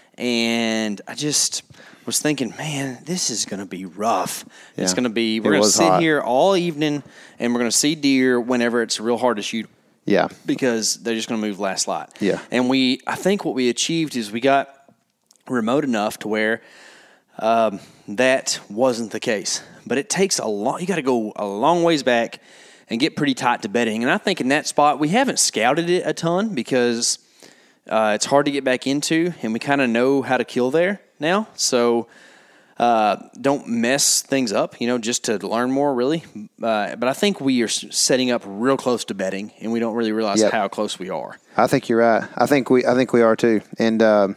and I just was thinking, man, this is going to be rough. It's Yeah. going to be, It we're going to was sit hot. here all evening, and we're going to see deer whenever it's real hard to shoot Yeah. because they're just going to move last lot. Yeah. And we, I think what we achieved is we got remote enough to where um, that wasn't the case. But it takes a long, you got to go a long ways back and get pretty tight to bedding. And I think in that spot, we haven't scouted it a ton because uh, it's hard to get back into, and we kind of know how to kill there now. So uh, don't mess things up, you know, just to learn more, really. Uh, but I think we are s- setting up real close to bedding, and we don't really realize Yep. how close we are. I think you're right. I think we I think we are too. And um,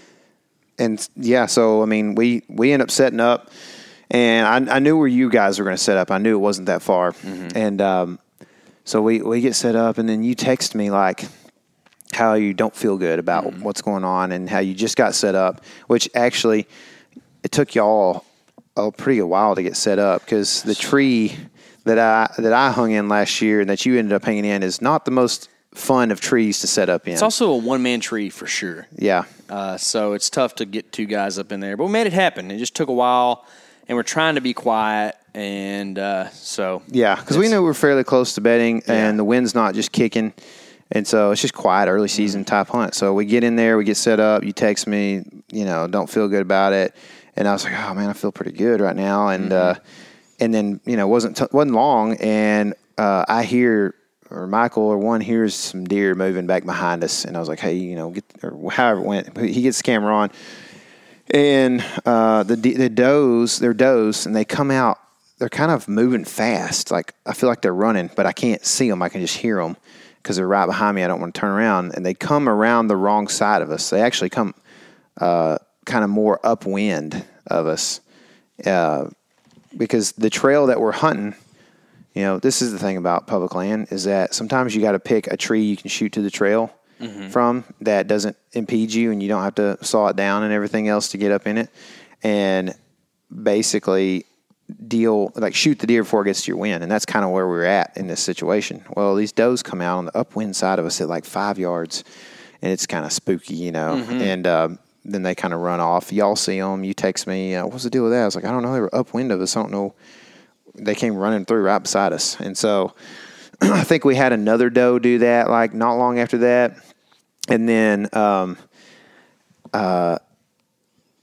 and yeah, so I mean, we we end up setting up, and I, I knew where you guys were going to set up. I knew it wasn't that far, and um, so we we get set up, and then you text me like how you don't feel good about what's going on and how you just got set up, which actually it took y'all a pretty good while to get set up because the tree that I that I hung in last year and that you ended up hanging in is not the most fun of trees to set up in. It's also a one-man tree for sure. Yeah. Uh, so it's tough to get two guys up in there. But we made it happen. It just took a while, and we're trying to be quiet. And uh, so Yeah, because we it's- knew we were fairly close to bedding, Yeah. and the wind's not just kicking. And so it's just quiet, early season type hunt. So we get in there, we get set up. You text me, you know, don't feel good about it. And I was like, oh, man, I feel pretty good right now. And uh, and then, you know, it wasn't, t- wasn't long, and uh, I hear, or Michael or one hears some deer moving back behind us. And I was like, hey, you know, get, or however it went. He gets the camera on. And uh, the the does, they're does, and they come out. They're kind of moving fast. Like I feel like they're running, but I can't see them. I can just hear them because they're right behind me. I don't want to turn around, and they come around the wrong side of us. They actually come uh, kind of more upwind of us uh, because the trail that we're hunting. You know, this is the thing about public land is that sometimes you got to pick a tree you can shoot to the trail from that doesn't impede you, and you don't have to saw it down and everything else to get up in it, and basically deal like shoot the deer before it gets to your wind. And that's kind of where we're at in this situation. Well, these does come out on the upwind side of us at like five yards, and it's kind of spooky, you know. And um, then they kind of run off. Y'all see them. You text me, uh, what's the deal with that? I was like, I don't know. They were upwind of us. I don't know. They came running through right beside us. And so I think we had another doe do that like not long after that. And then um, uh,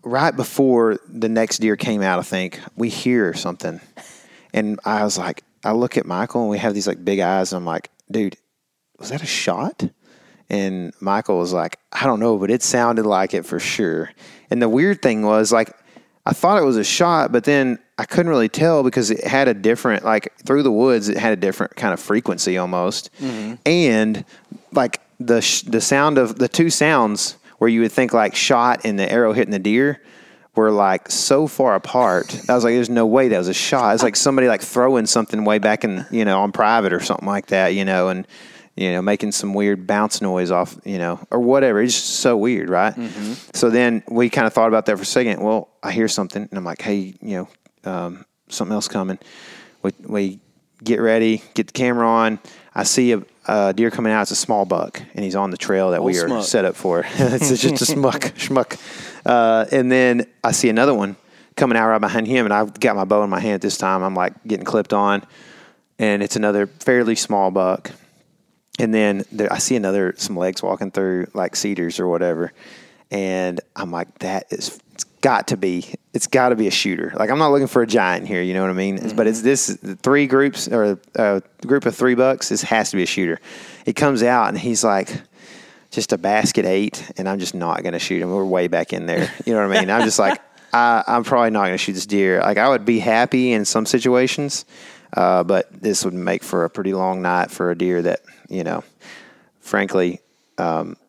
right before the next deer came out, I think, we hear something. And I was like, I look at Michael and we have these like big eyes. And I'm like, dude, was that a shot? And Michael was like, I don't know, but it sounded like it for sure. And the weird thing was, like, I thought it was a shot, but then I couldn't really tell because it had a different, like, through the woods, it had a different kind of frequency almost. Mm-hmm. And, like, the sh- the sound of, the two sounds where you would think, like, shot and the arrow hitting the deer were, like, so far apart. I was like, there's no way that was a shot. It's like somebody, like, throwing something way back in, you know, on private or something like that, you know, and, you know, making some weird bounce noise off, you know, or whatever. It's just so weird, right? Mm-hmm. So then we kind of thought about that for a second. Well, I hear something, and I'm like, hey, you know, um, something else coming. We, we get ready, get the camera on. I see a, a deer coming out. It's a small buck, and he's on the trail that Old we are smuck. set up for. It's just a smuck, schmuck. Uh, and then I see another one coming out right behind him, and I've got my bow in my hand this time. I'm, like, getting clipped on, and it's another fairly small buck. And then there, I see another, some legs walking through like cedars or whatever. And I'm like, that is, it's got to be, it's got to be a shooter. Like, I'm not looking for a giant here, you know what I mean? Mm-hmm. But it's this three groups or a group of three bucks. This has to be a shooter. He comes out and he's like just a basket eight, and I'm just not going to shoot him. We're way back in there. You know what I mean? I'm just like, I, I'm probably not going to shoot this deer. Like, I would be happy in some situations. Uh, but this would make for a pretty long night for a deer that, you know, frankly, um,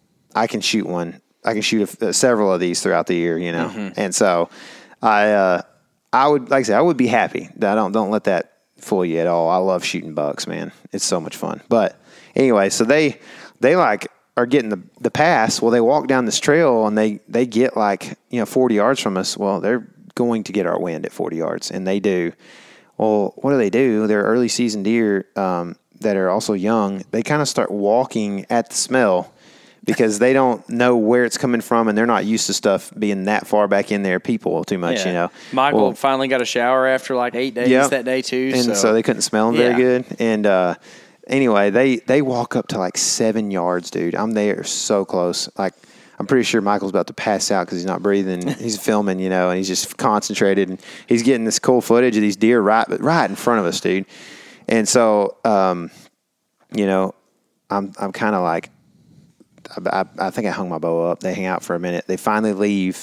I can shoot one. I can shoot a, uh, several of these throughout the year, you know. Mm-hmm. And so I, uh, I would, like I said, I would be happy. I don't, don't let that fool you at all. I love shooting bucks, man. It's so much fun. But anyway, so they, they like are getting the, the pass. Well, they walk down this trail and they, they get like, you know, forty yards from us. Well, they're going to get our wind at forty yards, and they do. Well, what do they do? They're early season deer um, that are also young. They kind of start walking at the smell because they don't know where it's coming from, and they're not used to stuff being that far back in their people too much, yeah. you know. Michael well, finally got a shower after like eight days yep. that day too. And so, so they couldn't smell them yeah. very good. And uh, anyway, they, they walk up to like seven yards, dude. I'm there so close. Like, I'm pretty sure Michael's about to pass out because he's not breathing. He's filming, you know, and he's just concentrated. And he's getting this cool footage of these deer right, right in front of us, dude. And so, um, you know, I'm I'm kind of like, I, I, I think I hung my bow up. They hang out for a minute. They finally leave,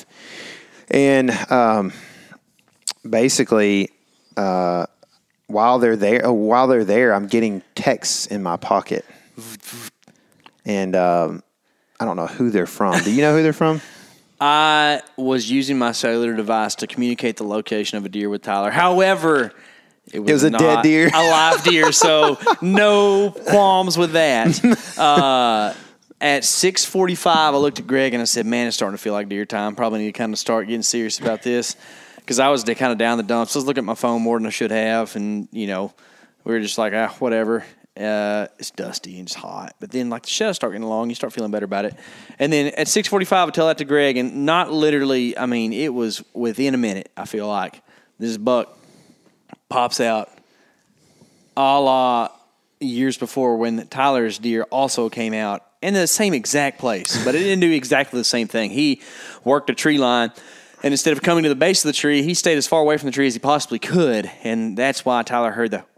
and um, basically, uh, while they're there, while they're there, I'm getting texts in my pocket, and. Um, I don't know who they're from. Do you know who they're from? I was using my cellular device to communicate the location of a deer with Tyler. However, it was, it was a not dead deer. A live deer, so no qualms with that. Uh, at six forty-five, I looked at Greg and I said, man, it's starting to feel like deer time. Probably need to kind of start getting serious about this because I was kind of down the dumps. I was looking at my phone more than I should have, and, you know, we were just like, ah, whatever. Uh, it's dusty and it's hot. But then, like, the shadows start getting long. You start feeling better about it. And then at six forty-five, I tell that to Greg, and not literally, I mean, it was within a minute, I feel like. This buck pops out a la years before when Tyler's deer also came out in the same exact place. But it didn't do exactly the same thing. He worked a tree line, and instead of coming to the base of the tree, he stayed as far away from the tree as he possibly could. And that's why Tyler heard the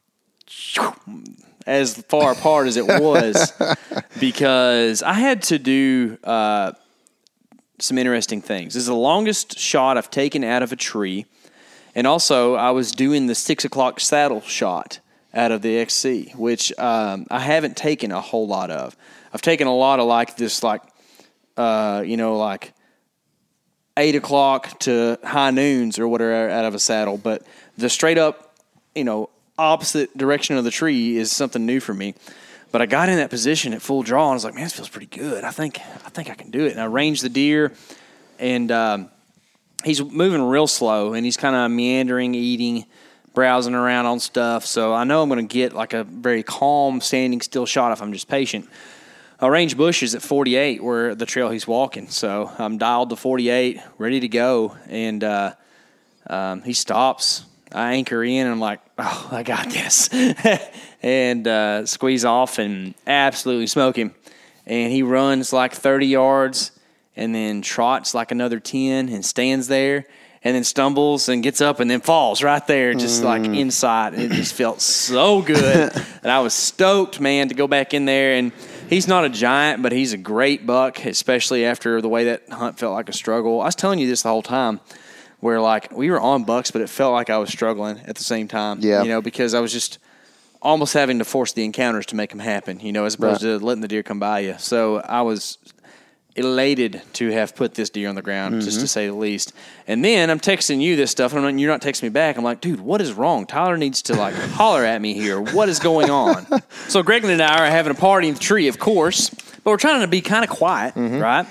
as far apart as it was, because I had to do uh, some interesting things. This is the longest shot I've taken out of a tree, and also I was doing the six o'clock saddle shot out of the X C, which um, I haven't taken a whole lot of. I've taken a lot of like this, like uh, you know, like eight o'clock to high noons or whatever out of a saddle, but the straight up, you know, opposite direction of the tree is something new for me. But I got in that position at full draw, and I was like, man, this feels pretty good. I think I think I can do it. And I ranged the deer, and um, he's moving real slow, and he's kind of meandering, eating, browsing around on stuff. So I know I'm going to get like a very calm, standing still shot if I'm just patient. I range bushes at forty-eight where the trail he's walking. So I'm dialed to forty-eight, ready to go. And uh, um, he stops. I anchor in, and I'm like, oh, I got this. and uh, squeeze off and absolutely smoke him. And he runs like thirty yards and then trots like another ten and stands there and then stumbles and gets up and then falls right there, just mm. like inside. And it just felt so good. And I was stoked, man, to go back in there. And he's not a giant, but he's a great buck, especially after the way that hunt felt like a struggle. I was telling you this the whole time, where like we were on bucks, but it felt like I was struggling at the same time. Yeah. You know, because I was just almost having to force the encounters to make them happen, you know, as opposed right. to letting the deer come by you. So I was elated to have put this deer on the ground, mm-hmm. just to say the least. And then I'm texting you this stuff, and I'm, you're not texting me back. I'm like, dude, what is wrong? Tyler needs to, like, holler at me here. What is going on? So Greg and I are having a party in the tree, of course, but we're trying to be kind of quiet, mm-hmm. right?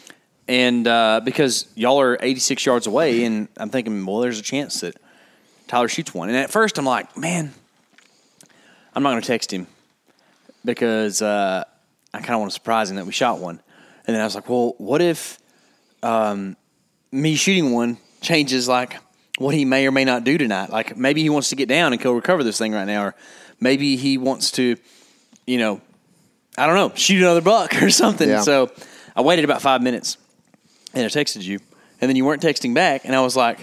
And uh, because y'all are eighty-six yards away, and I'm thinking, well, there's a chance that Tyler shoots one. And at first I'm like, man, I'm not going to text him because uh, I kind of want to surprise him that we shot one. And then I was like, well, what if um, me shooting one changes, like, what he may or may not do tonight? Like, maybe he wants to get down and go recover this thing right now, or maybe he wants to, you know, I don't know, shoot another buck or something. Yeah. So I waited about five minutes, and I texted you, and then you weren't texting back, and I was like,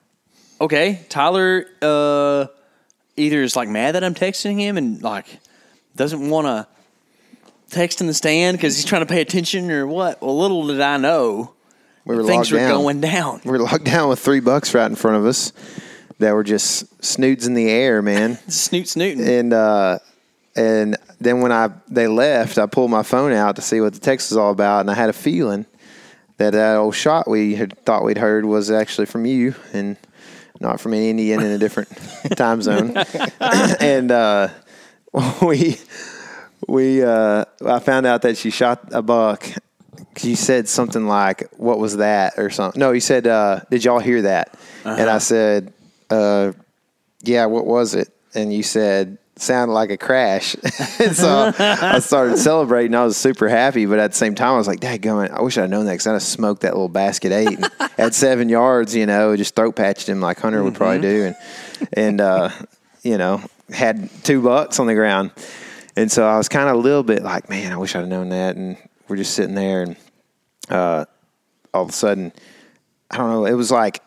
okay, Tyler uh, either is, like, mad that I'm texting him and, like, doesn't want to text in the stand because he's trying to pay attention or what. Well, little did I know we were things were down. going down. We were locked down with three bucks right in front of us that were just snoots in the air, man. Snoot snooting. And uh, and then when I they left, I pulled my phone out to see what the text was all about, and I had a feeling that that old shot we had thought we'd heard was actually from you and not from an Indian in a different time zone. And uh, we... We, uh, I found out that she shot a buck. She said something like, what was that or something. No, he said, uh, did y'all hear that? Uh-huh. And I said, uh, yeah, what was it? And you said, sounded like a crash. And so I started celebrating. I was super happy, but at the same time, I was like, dadgummit, I wish I'd known that because I'd have smoked that little basket eight. And at seven yards, you know, just throat patched him like Hunter mm-hmm. would probably do. And, and uh, you know, had two bucks on the ground. And so I was kind of a little bit like, man, I wish I'd have known that. And we're just sitting there, and uh, all of a sudden, I don't know, it was like,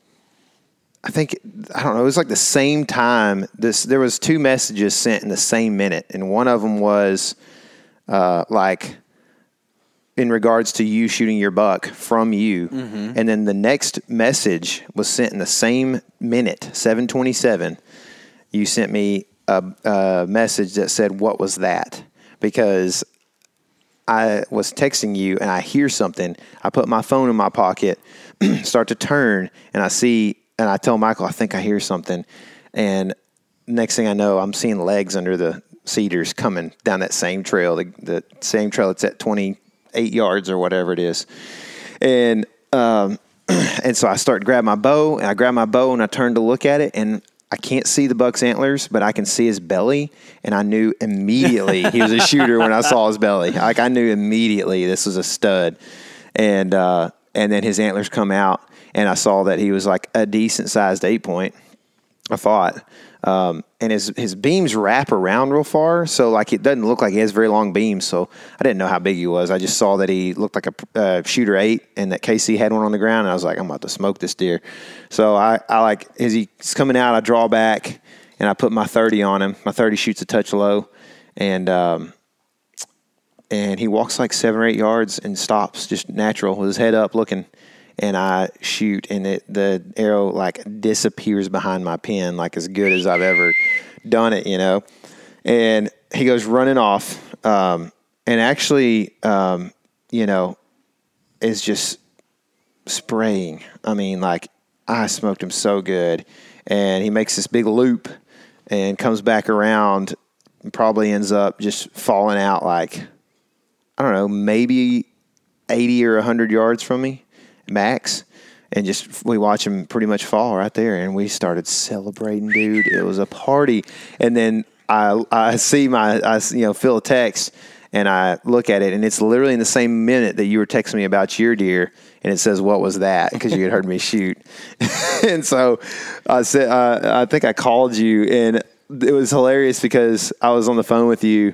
I think, I don't know, it was like the same time. This There was two messages sent in the same minute, and one of them was uh, like in regards to you shooting your buck from you. Mm-hmm. And then the next message was sent in the same minute, seven twenty-seven. You sent me A, a message that said, what was that? Because I was texting you and I hear something. I put my phone in my pocket, start to turn, and I see, and I tell Michael, I think I hear something. And next thing I know, I'm seeing legs under the cedars coming down that same trail, the, the same trail that's at twenty-eight yards or whatever it is. And, um, and so I start to grab my bow, and I grab my bow and I turn to look at it, and I can't see the buck's antlers, but I can see his belly, and I knew immediately he was a shooter when I saw his belly. Like, I knew immediately this was a stud. And uh, and then his antlers come out, and I saw that he was like a decent-sized eight-point, I thought. Um, and his his beams wrap around real far, so like it doesn't look like he has very long beams. So I didn't know how big he was. I just saw that he looked like a uh, shooter eight, and that K C had one on the ground. And I was like, I'm about to smoke this deer. So I, I like as he's coming out, I draw back and I put my thirty on him. My thirty shoots a touch low, and um, and he walks like seven or eight yards and stops, just natural, with his head up, looking. And I shoot, and it, the arrow, like, disappears behind my pin, like, as good as I've ever done it, you know. And he goes running off, um, and actually, um, you know, is just spraying. I mean, like, I smoked him so good. And he makes this big loop and comes back around and probably ends up just falling out, like, I don't know, maybe eighty or one hundred yards from me. Max, and just we watch him pretty much fall right there, and we started celebrating, dude. It was a party. And then I I see my I you know fill a text, and I look at it, and it's literally in the same minute that you were texting me about your deer, and it says, what was that? Because you had heard me shoot. And so I said, uh, I think I called you, and it was hilarious because I was on the phone with you,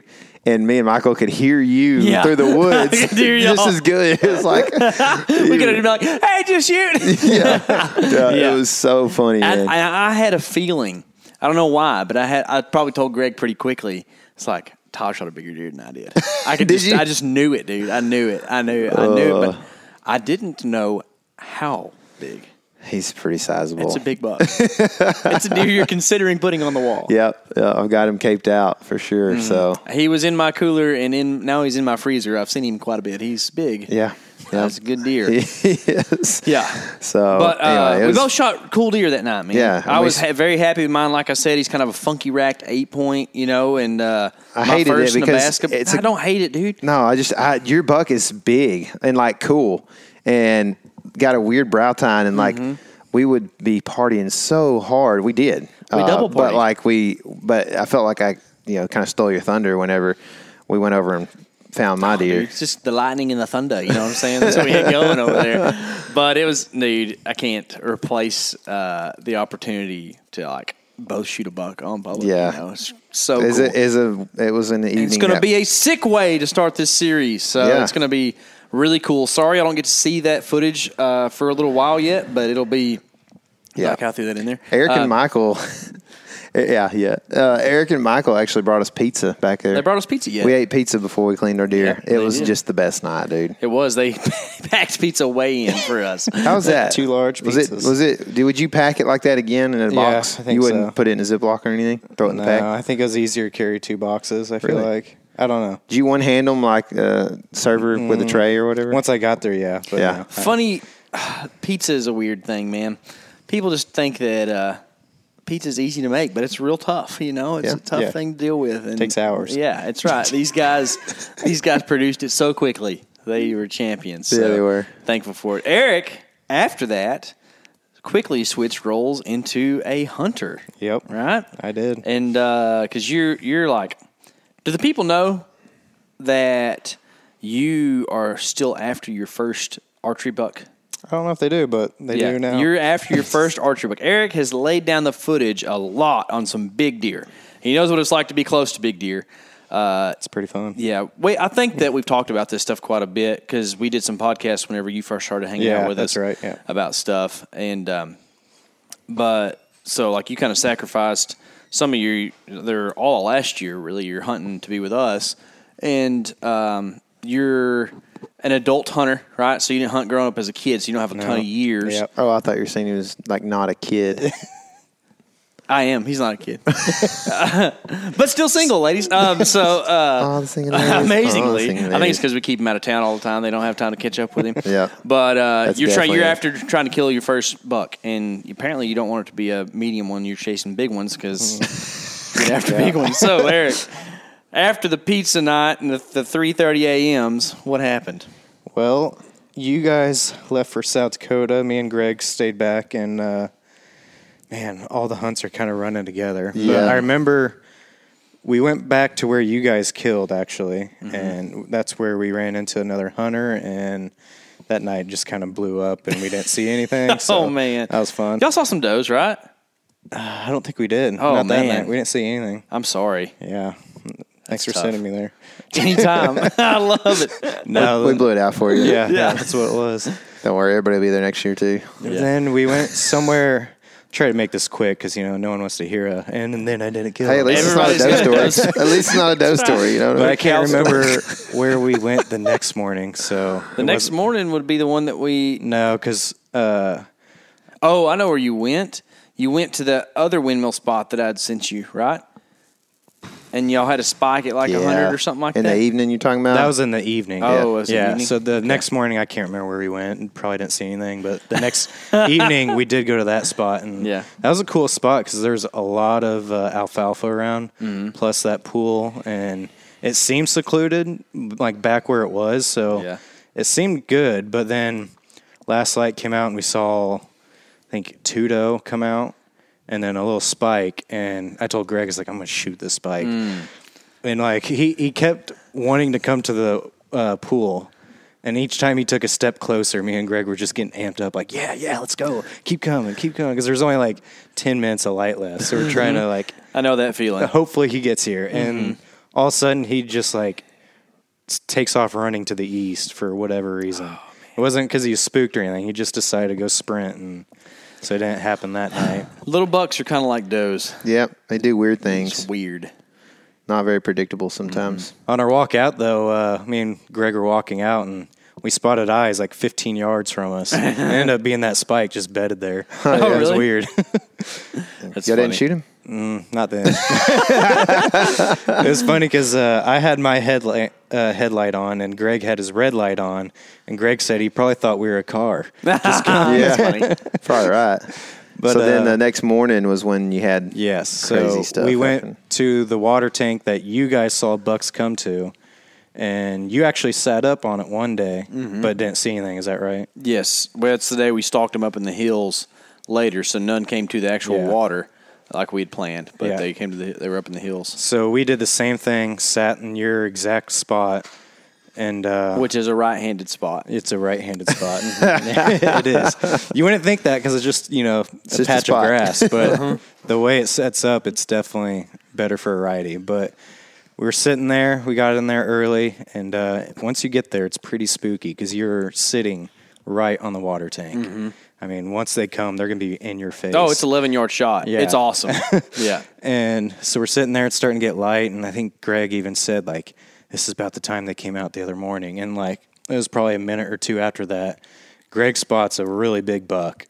and me and Michael could hear you Yeah. through the woods I could hear just y'all. as good. It was like, we could have been like, "Hey, just shoot." yeah, yeah, Yeah. it was so funny, I, man. I, I had a feeling. I don't know why, but I had. I probably told Greg pretty quickly. It's like Todd shot a bigger deer than I did. I could Did just. you? I just knew it, dude. I knew it. I knew it. I knew it, but I didn't know how big. He's pretty sizable. It's a big buck. It's a deer you're considering putting on the wall. Yep, yeah, I've got him caped out for sure. So He was in my cooler, and in now he's in my freezer. I've seen him quite a bit. He's big. yeah, yeah, That's a good deer. he is. Yeah. So, But uh, anyway, it we was- both shot cool deer that night, man. Yeah, I we was s- ha- very happy with mine. Like I said, he's kind of a funky racked eight point, you know, and uh, I my hated it first because Nebraska. it's a- I don't hate it, dude. No, I just I, your buck is big and like cool and got a weird brow tine and like we would be partying so hard. We did. We double but partied. like we but I felt like I you know kind of stole your thunder whenever we went over and found my deer. It's just the lightning and the thunder, you know what I'm saying? That's what we had going over there. But it was, dude, I can't replace uh, the opportunity to like both shoot a buck on public. Yeah. You know? It's so Is cool. it is a it was in the evening. It's going to that- be a sick way to start this series. So Yeah. it's going to be really cool. Sorry I don't get to see that footage uh, for a little while yet, but it'll be. Yeah. Like I threw that in there. Eric Uh, and Michael. Yeah, yeah. Uh, Eric and Michael actually brought us pizza back there. They brought us pizza, yeah. We ate pizza before we cleaned our deer. Yeah, it they was did. just the best night, dude. It was. They packed pizza way in for us. How was that? Two large Was it? pizzas. Was it? Did, would you pack it like that again in a Yeah, box? I think you wouldn't so. put it in a Ziploc or anything. Throw it in No, the pack. I think it was easier to carry two boxes. I feel Really? like I don't know. Did you one hand them like a server with a tray or whatever? Once I got there, yeah. But Yeah. no, I- Funny, pizza is a weird thing, man. People just think that uh, pizza is easy to make, but it's real tough. You know, it's Yeah. a tough Yeah. thing to deal with. And Takes hours. Yeah, it's right. These guys, these guys produced it so quickly. They were champions. Yeah, so they were. Thankful for it. Eric, after that, quickly switched roles into a hunter. Yep. Right. I did. And because you're you're like, do the people know that you are still after your first archery buck? I don't know if they do, but they do now. You're after your first archery buck. Eric has laid down the footage a lot on some big deer. He knows what it's like to be close to big deer. Uh, it's pretty fun. yeah, wait. I think that we've talked about this stuff quite a bit because we did some podcasts whenever you first started hanging Yeah, out with that's us right, yeah. about stuff. And um, but so like you kind of sacrificed some of your they're all last year really. You're hunting to be with us, and um, you're an adult hunter, right? So you didn't hunt growing up as a kid, so you don't have a ton No. of years. Yep. Oh, I thought you were saying he was like not a kid. I am. He's not a kid, but still single, ladies. Um, so uh, Oh, the single ladies. Oh, the amazingly, single I think it's ladies. because we keep him out of town all the time. They don't have time to catch up with him. Yeah. But uh, That's you're trying. You're definitely after trying to kill your first buck, and apparently you don't want it to be a medium one. You're chasing big ones because you're after big ones. So Eric, after the pizza night and the, the three thirty a.m.s, what happened? Well, you guys left for South Dakota. Me and Greg stayed back, and uh, man, all the hunts are kind of running together. But Yeah. I remember we went back to where you guys killed, actually, Mm-hmm. and that's where we ran into another hunter, and that night just kind of blew up, and we didn't see anything. So Oh man, that was fun. Y'all saw some does, right? I don't think we did. Oh, Not that man. night. We didn't see anything. I'm sorry. Yeah. Thanks for tough. sending me there. Anytime. I love it. No, we blew it out for you. yeah, yeah, that's what it was. Don't worry, everybody will be there next year too. Then we went somewhere. Try to make this quick because you know no one wants to hear a. And then I didn't kill. Hey, at him." least it's not a Everybody's doe story. At least it's not a doe story. You know what But I I mean? can't remember where we went the next morning. So The next morning would be the one that we. no, because uh, Oh, I know where you went. You went to the other windmill spot that I'd sent you, right? And y'all had a spike at like a Yeah. hundred or something like In that. the evening, you're talking about? that was in the evening. Oh, yeah. it was in the yeah. evening? So the next morning, I can't remember where we went, and probably didn't see anything. But the next evening, we did go to that spot, and Yeah. that was a cool spot because there's a lot of uh, alfalfa around, Mm-hmm. plus that pool, and it seemed secluded, like back where it was. So Yeah. it seemed good. But then last light came out, and we saw, I think, two doe come out, and then a little spike. And I told Greg, "It's like I'm gonna shoot this spike." Mm. And like he, he kept wanting to come to the uh, pool, and each time he took a step closer, me and Greg were just getting amped up. Like, yeah, yeah, let's go, keep coming, keep coming, because there's only like ten minutes of light left, so we're trying to like I know that feeling. hopefully he gets here. Mm-hmm. And all of a sudden he just like s- takes off running to the east for whatever reason. Oh, It wasn't because he was spooked or anything. He just decided to go sprint, and so it didn't happen that night. Little bucks are kind of like does. Yep, they do weird It's things. weird. Not very predictable sometimes. On our walk out, though, uh, me and Greg were walking out, and we spotted eyes like fifteen yards from us. It ended up being that spike just bedded there. Oh, It was really? weird. That's Y'all funny. didn't shoot him? Not then. It was funny because uh, I had my headlight uh, headlight on, and Greg had his red light on, and Greg said he probably thought we were a car. Just kidding. Yeah. That's funny. Probably right. But, so then uh, the next morning was when you had Yes. crazy So stuff we went happen. to the water tank that you guys saw bucks come to, and you actually sat up on it one day, Mm-hmm. but didn't see anything. Is that right? Yes. Well, it's the day we stalked them up in the hills later, so none came to the actual Yeah. water like we had planned, but Yeah. they came to the, they were up in the hills, So we did the same thing, sat in your exact spot, and uh, which is a right-handed spot. it's a right-handed spot. It is. You wouldn't think that because it's just, you know, a just a patch of spot. grass, but the way it sets up, it's definitely better for a righty. But we were sitting there. We got in there early, and uh, once you get there, it's pretty spooky because you're sitting right on the water tank. I mean, once they come, they're going to be in your face. Oh, it's an eleven-yard shot. Yeah. It's awesome. Yeah. And so we're sitting there, it's starting to get light, and I think Greg even said, like, this is about the time they came out the other morning. And, like, it was probably a minute or two after that, Greg spots a really big buck.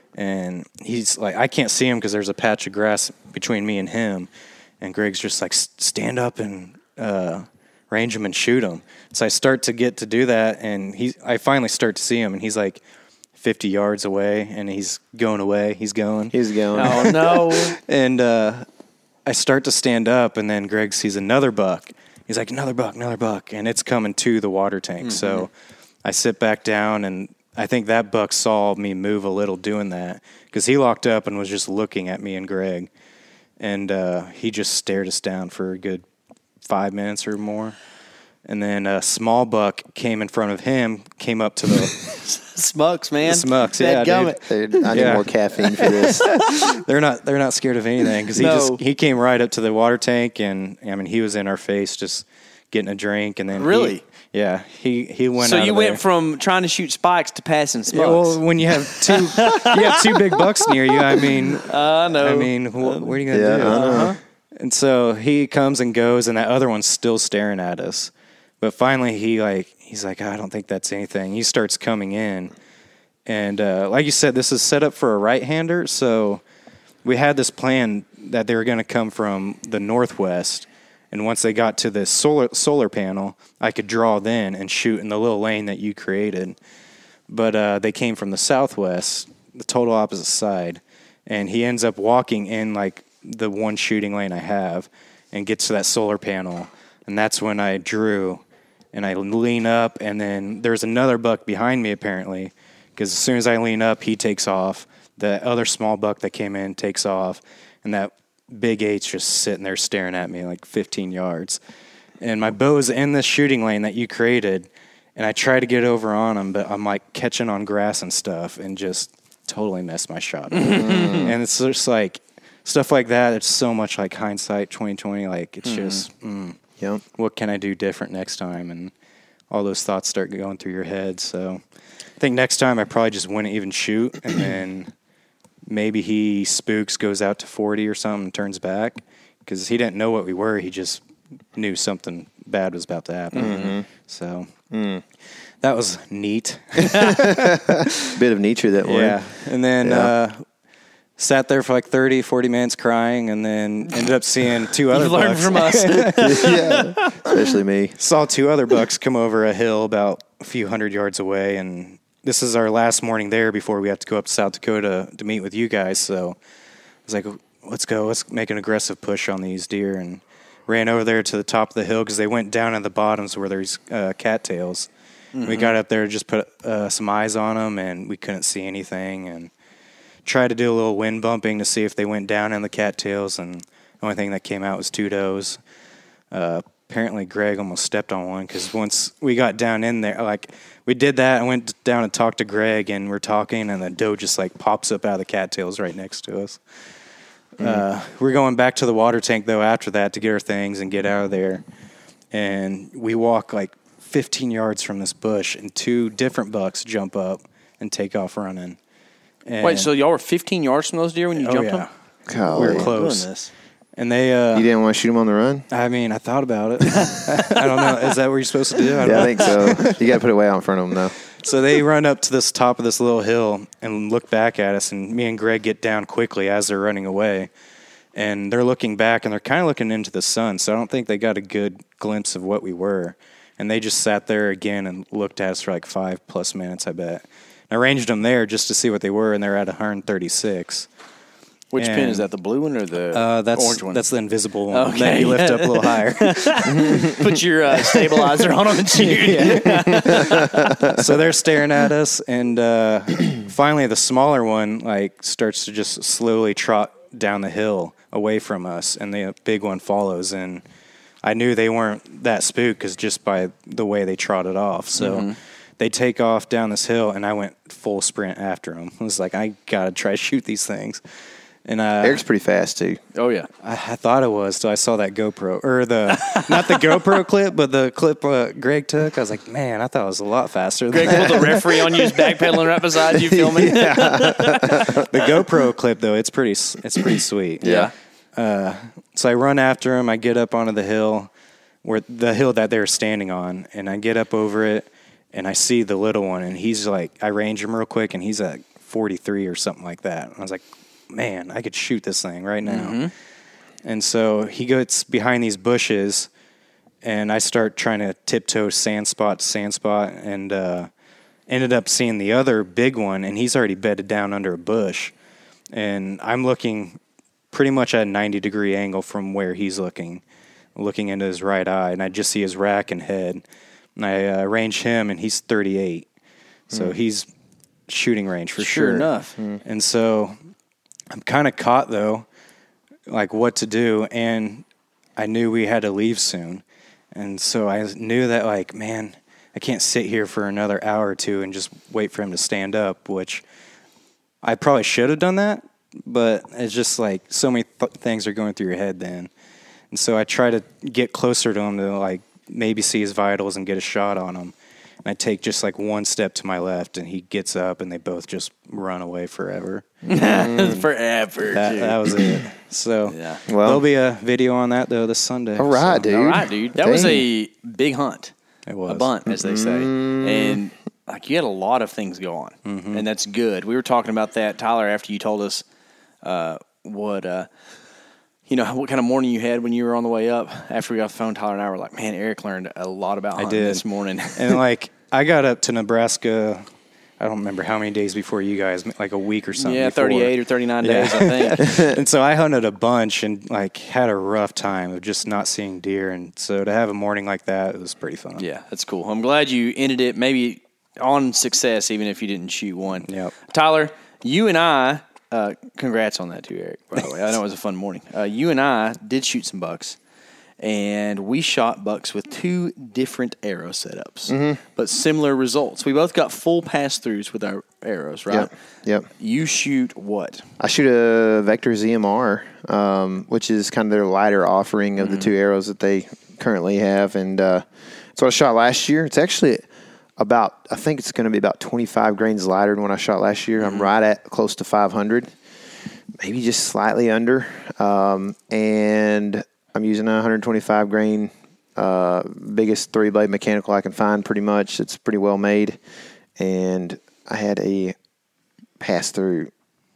And he's like, I can't see him because there's a patch of grass between me and him. And Greg's just like, "S- stand up and uh, range him and shoot him. So I start to get to do that, and he, I finally start to see him, and he's like fifty yards away, and he's going away. He's going. He's going. Oh, no. And uh, I start to stand up, and then Greg sees another buck. He's like, another buck, another buck, and it's coming to the water tank. So I sit back down, and I think that buck saw me move a little doing that because he locked up and was just looking at me and Greg. And uh, he just stared us down for a good five minutes or more. And then a small buck came in front of him, came up to the Smucks, man. Smucks, yeah, Dadgummit. Dude, I need Yeah. more caffeine for this. They're not. They're not scared of anything because he No. just he came right up to the water tank, and I mean he was in our face just getting a drink, and then he- Really? yeah, he he went. So out you of went there. from trying to shoot spikes to passing Yeah, smucks. well, when you have two, you have two big bucks near you. I mean, I know. I mean, wh- what are you gonna Yeah, do? I know. Uh-huh. And so he comes and goes, and that other one's still staring at us. But finally, he like he's like, I don't think that's anything. He starts coming in, and uh, like you said, this is set up for a right-hander. So we had this plan that they were going to come from the northwest, and once they got to the solar solar panel, I could draw then and shoot in the little lane that you created. But uh, they came from the southwest, the total opposite side, and he ends up walking in like the one shooting lane I have, and gets to that solar panel, and that's when I drew, and I lean up, and then there's another buck behind me apparently, because as soon as I lean up, he takes off. The other small buck that came in takes off, and that big eight's just sitting there staring at me like fifteen yards. And my bow's in this shooting lane that you created, and I try to get over on him, but I'm like catching on grass and stuff, and just totally messed my shot up. And it's just like stuff like that. It's so much like hindsight twenty twenty. Like it's just, mm, Yep. what can I do different next time? And all those thoughts start going through your head. So I think next time I probably just wouldn't even shoot, and then maybe he spooks, goes out to forty or something, and turns back because he didn't know what we were. He just knew something bad was about to happen. So that was neat. Bit of nature that one. Yeah. And then Yeah. uh, sat there for like thirty, forty minutes crying, and then ended up seeing two other You learned bucks. from us. Yeah. Especially me. Saw two other bucks come over a hill about a few hundred yards away, and this is our last morning there before we have to go up to South Dakota to meet with you guys. So I was like, let's go. Let's make an aggressive push on these deer, and ran over there to the top of the hill because they went down at the bottoms where there's uh, cattails. We got up there, just put uh, some eyes on them, and we couldn't see anything, and tried to do a little wind bumping to see if they went down in the cattails, and the only thing that came out was two does. Uh, apparently Greg almost stepped on one because once we got down in there, like we did that, I went down and talked to Greg, and we're talking, and the doe just like pops up out of the cattails right next to us. Uh, we're going back to the water tank, though, after that to get our things and get out of there. And we walk like fifteen yards from this bush, and two different bucks jump up and take off running. And Wait, so y'all were fifteen yards from those deer when you oh, jumped yeah. them? Golly. We were close. Goodness. And they, uh, You didn't want to shoot them on the run? I mean, I thought about it. I don't know. Is that what you're supposed to do? I don't Yeah, know. I think so. You got to put it way out in front of them, though. So they run up to this top of this little hill and look back at us, and me and Greg get down quickly as they're running away. And they're looking back, and they're kind of looking into the sun, so I don't think they got a good glimpse of what we were. And they just sat there again and looked at us for like five plus minutes, I bet. And I ranged them there just to see what they were, and they're at one thirty-six. Which And- pin is that? The blue one or the Uh, that's orange one? that's the invisible one Okay. that you lift up a little higher. Put your uh, stabilizer on them and shoot. So they're staring at us, and uh, finally the smaller one like starts to just slowly trot down the hill away from us, and the big one follows. And I knew they weren't that spooked because just by the way they trotted off. So Mm-hmm. they take off down this hill, and I went full sprint after them. I was like, I gotta try to shoot these things. And uh, Eric's pretty fast, too. Oh, yeah. I, I thought it was till I saw that GoPro, or the not the GoPro clip, but the clip uh, Greg took. I was like, man, I thought it was a lot faster. Greg Than pulled the referee on you, is backpedaling right beside you, filming. the GoPro clip, though, it's pretty, s- it's pretty sweet. Yeah. So I run after him. I get up onto the hill, where the hill that they're standing on, and I get up over it, and I see the little one, and he's like, I range him real quick, and he's at forty-three or something like that. And I was like, man, I could shoot this thing right now. Mm-hmm. And so he gets behind these bushes, and I start trying to tiptoe sand spot to sand spot, and uh, ended up seeing the other big one, and he's already bedded down under a bush. And I'm looking pretty much at a ninety degree angle from where he's looking, looking into his right eye, and I just see his rack and head. And I uh, range him, and he's thirty-eight. So he's shooting range for Sure sure. enough. And so I'm kind of caught, though, like what to do, and I knew we had to leave soon. And so I knew that, like, man, I can't sit here for another hour or two and just wait for him to stand up, which I probably should have done that, but it's just like so many th- things are going through your head then. And so I try to get closer to him to, like, maybe see his vitals and get a shot on him. And I take just like one step to my left, and he gets up, and they both just run away forever. Forever, That, dude. that was it. So Yeah. Well- there'll be a video on that, though, this Sunday. All right, So dude. All right, dude. That was Dang. a big hunt. It was. A bunt, as they say. And like you had a lot of things go on, and that's good. We were talking about that, Tyler, after you told us uh, what uh, you know what kind of morning you had when you were on the way up. After we got off the phone, Tyler and I were like, "Man, Eric learned a lot about hunting did. this morning." And, like, I got up to Nebraska, I don't remember how many days before you guys, like a week or something yeah, before. thirty-eight or thirty-nine Yeah. days, I think. And so I hunted a bunch and, like, had a rough time of just not seeing deer. And so to have a morning like that, it was pretty fun. Yeah, that's cool. I'm glad you ended it maybe on success, even if you didn't shoot one. Yep. Tyler, you and I, uh, congrats on that too, Eric, by the way. I know it was a fun morning. Uh, you and I did shoot some bucks, and we shot bucks with two different arrow setups, Mm-hmm. but similar results. We both got full pass-throughs with our arrows, right? Yep. Yep. You shoot what? I shoot a Vector Z M R, um, which is kind of their lighter offering of the two arrows that they currently have. And uh, that's what I shot last year. It's actually about, I think it's going to be about twenty-five grains lighter than what I shot last year. I'm right at close to five hundred, maybe just slightly under. Um, and I'm using a one twenty-five grain, uh, biggest three blade mechanical I can find pretty much. It's pretty well made. And I had a pass through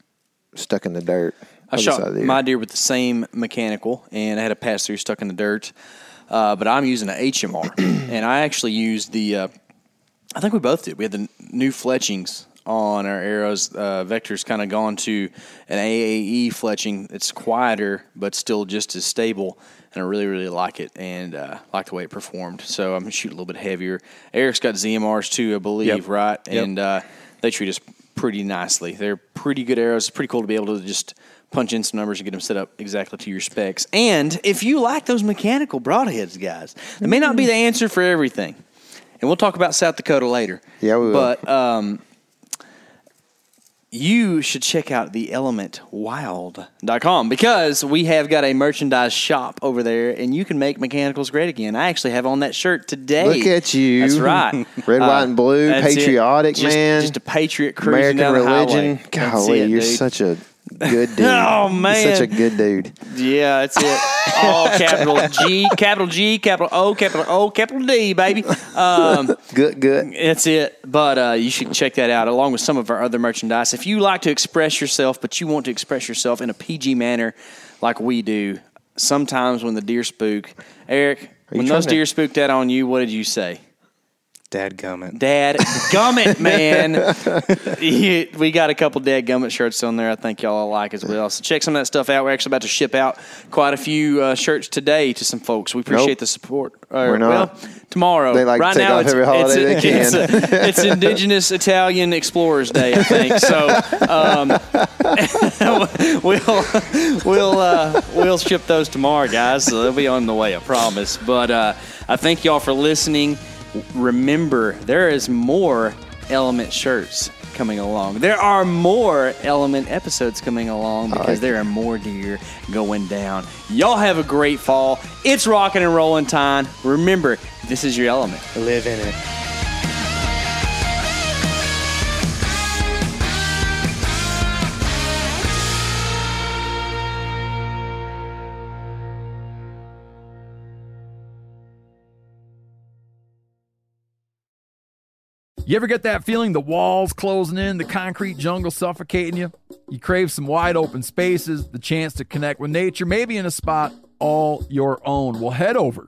stuck in the dirt. I Other shot side of the ear. my deer with the same mechanical, and I had a pass-through stuck in the dirt. Uh, but I'm using an H M R, and I actually used the, uh, I think we both did. We had the n- new fletchings on our arrows. Uh, Vector's kind of gone to an A A E fletching. It's quieter, but still just as stable, and I really, really like it, and uh, like the way it performed. So I'm shooting a little bit heavier. Eric's got Z M Rs too, I believe, Yep. right? Yep. And uh, they treat us pretty nicely. They're pretty good arrows. It's pretty cool to be able to just punch in some numbers and get them set up exactly to your specs. And if you like those mechanical broadheads, guys, that may not be the answer for everything. And we'll talk about South Dakota later. Yeah, we will. But um, you should check out the element wild dot com because we have got a merchandise shop over there and you can make mechanicals great again. I actually have on that shirt today. Look at you. That's right. Red, Uh, white, and blue, that's it. patriotic, Just- man. Just a patriot cruising American down the religion. highway. That's Golly, it, you're dude. such a good dude. Oh, man. You're such a good dude. Yeah, that's it. All capital G, capital G, capital O, capital O, capital D, baby. Um, Good, good. That's it. But uh, you should check that out along with some of our other merchandise. If you like to express yourself, but you want to express yourself in a P G manner like we do, sometimes when the deer spook, Eric, when trying those to- deer spooked out on you, what did you say? Dadgummit. Dad gummit, man. You- we got a couple Dad gummit shirts on there I think y'all will like as well. So check some of that stuff out. We're actually about to ship out quite a few uh, shirts today to some folks. We appreciate Nope. the support. Uh, We're not. Well, tomorrow. They like to right take now off it's, every holiday it's, they it's, can. uh, it's Indigenous Italian Explorers Day, I think. So um, we'll we'll uh, we'll ship those tomorrow, guys. So they'll be on the way, I promise. But uh, I thank y'all for listening. Remember, there is more Element shirts coming along. There are more Element episodes coming along because there are more deer going down. Y'all have a great fall. It's rocking and rolling time. Remember, this is your Element. Live in it. You ever get that feeling the walls closing in, the concrete jungle suffocating you? You crave some wide open spaces, the chance to connect with nature, maybe in a spot all your own. Well, head over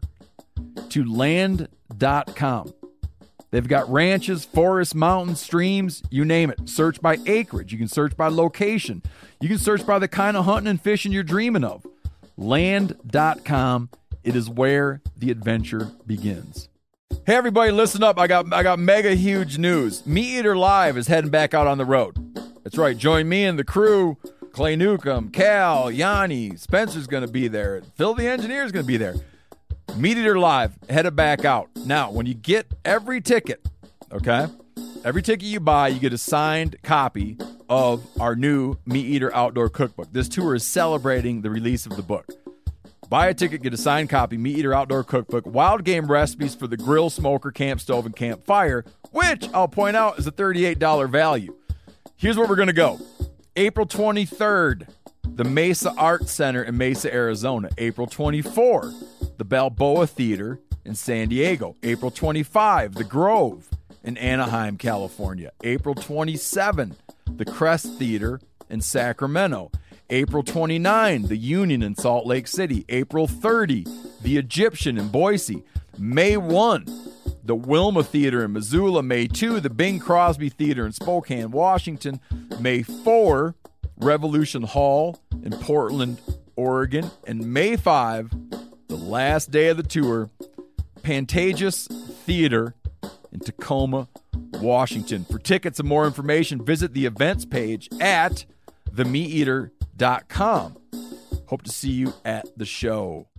to land dot com. They've got ranches, forests, mountains, streams, you name it. Search by acreage. You can search by location. You can search by the kind of hunting and fishing you're dreaming of. land dot com. It is where the adventure begins. Hey everybody, listen up. I got I got mega huge news. Meat Eater Live is heading back out on the road. That's right. Join me and the crew. Clay Newcomb, Cal, Yanni, Spencer's going to be there. Phil the engineer's going to be there. Meat Eater Live headed back out. Now, when you get every ticket, okay, every ticket you buy, you get a signed copy of our new Meat Eater Outdoor Cookbook. This tour is celebrating the release of the book. Buy a ticket, get a signed copy, Meat Eater Outdoor Cookbook, wild game recipes for the grill, smoker, camp stove, and campfire, which I'll point out is a thirty-eight dollars value. Here's where we're going to go. April twenty-third, the Mesa Art Center in Mesa, Arizona. April twenty-fourth, the Balboa Theater in San Diego. April twenty-fifth, the Grove in Anaheim, California. April twenty-seventh, the Crest Theater in Sacramento. April twenty-ninth, the Union in Salt Lake City. April thirtieth, the Egyptian in Boise. May first, the Wilma Theater in Missoula. May second, the Bing Crosby Theater in Spokane, Washington. May fourth, Revolution Hall in Portland, Oregon. And May fifth, the last day of the tour, Pantages Theater in Tacoma, Washington. For tickets and more information, visit the events page at the meat eater dot com. Hope to see you at the show.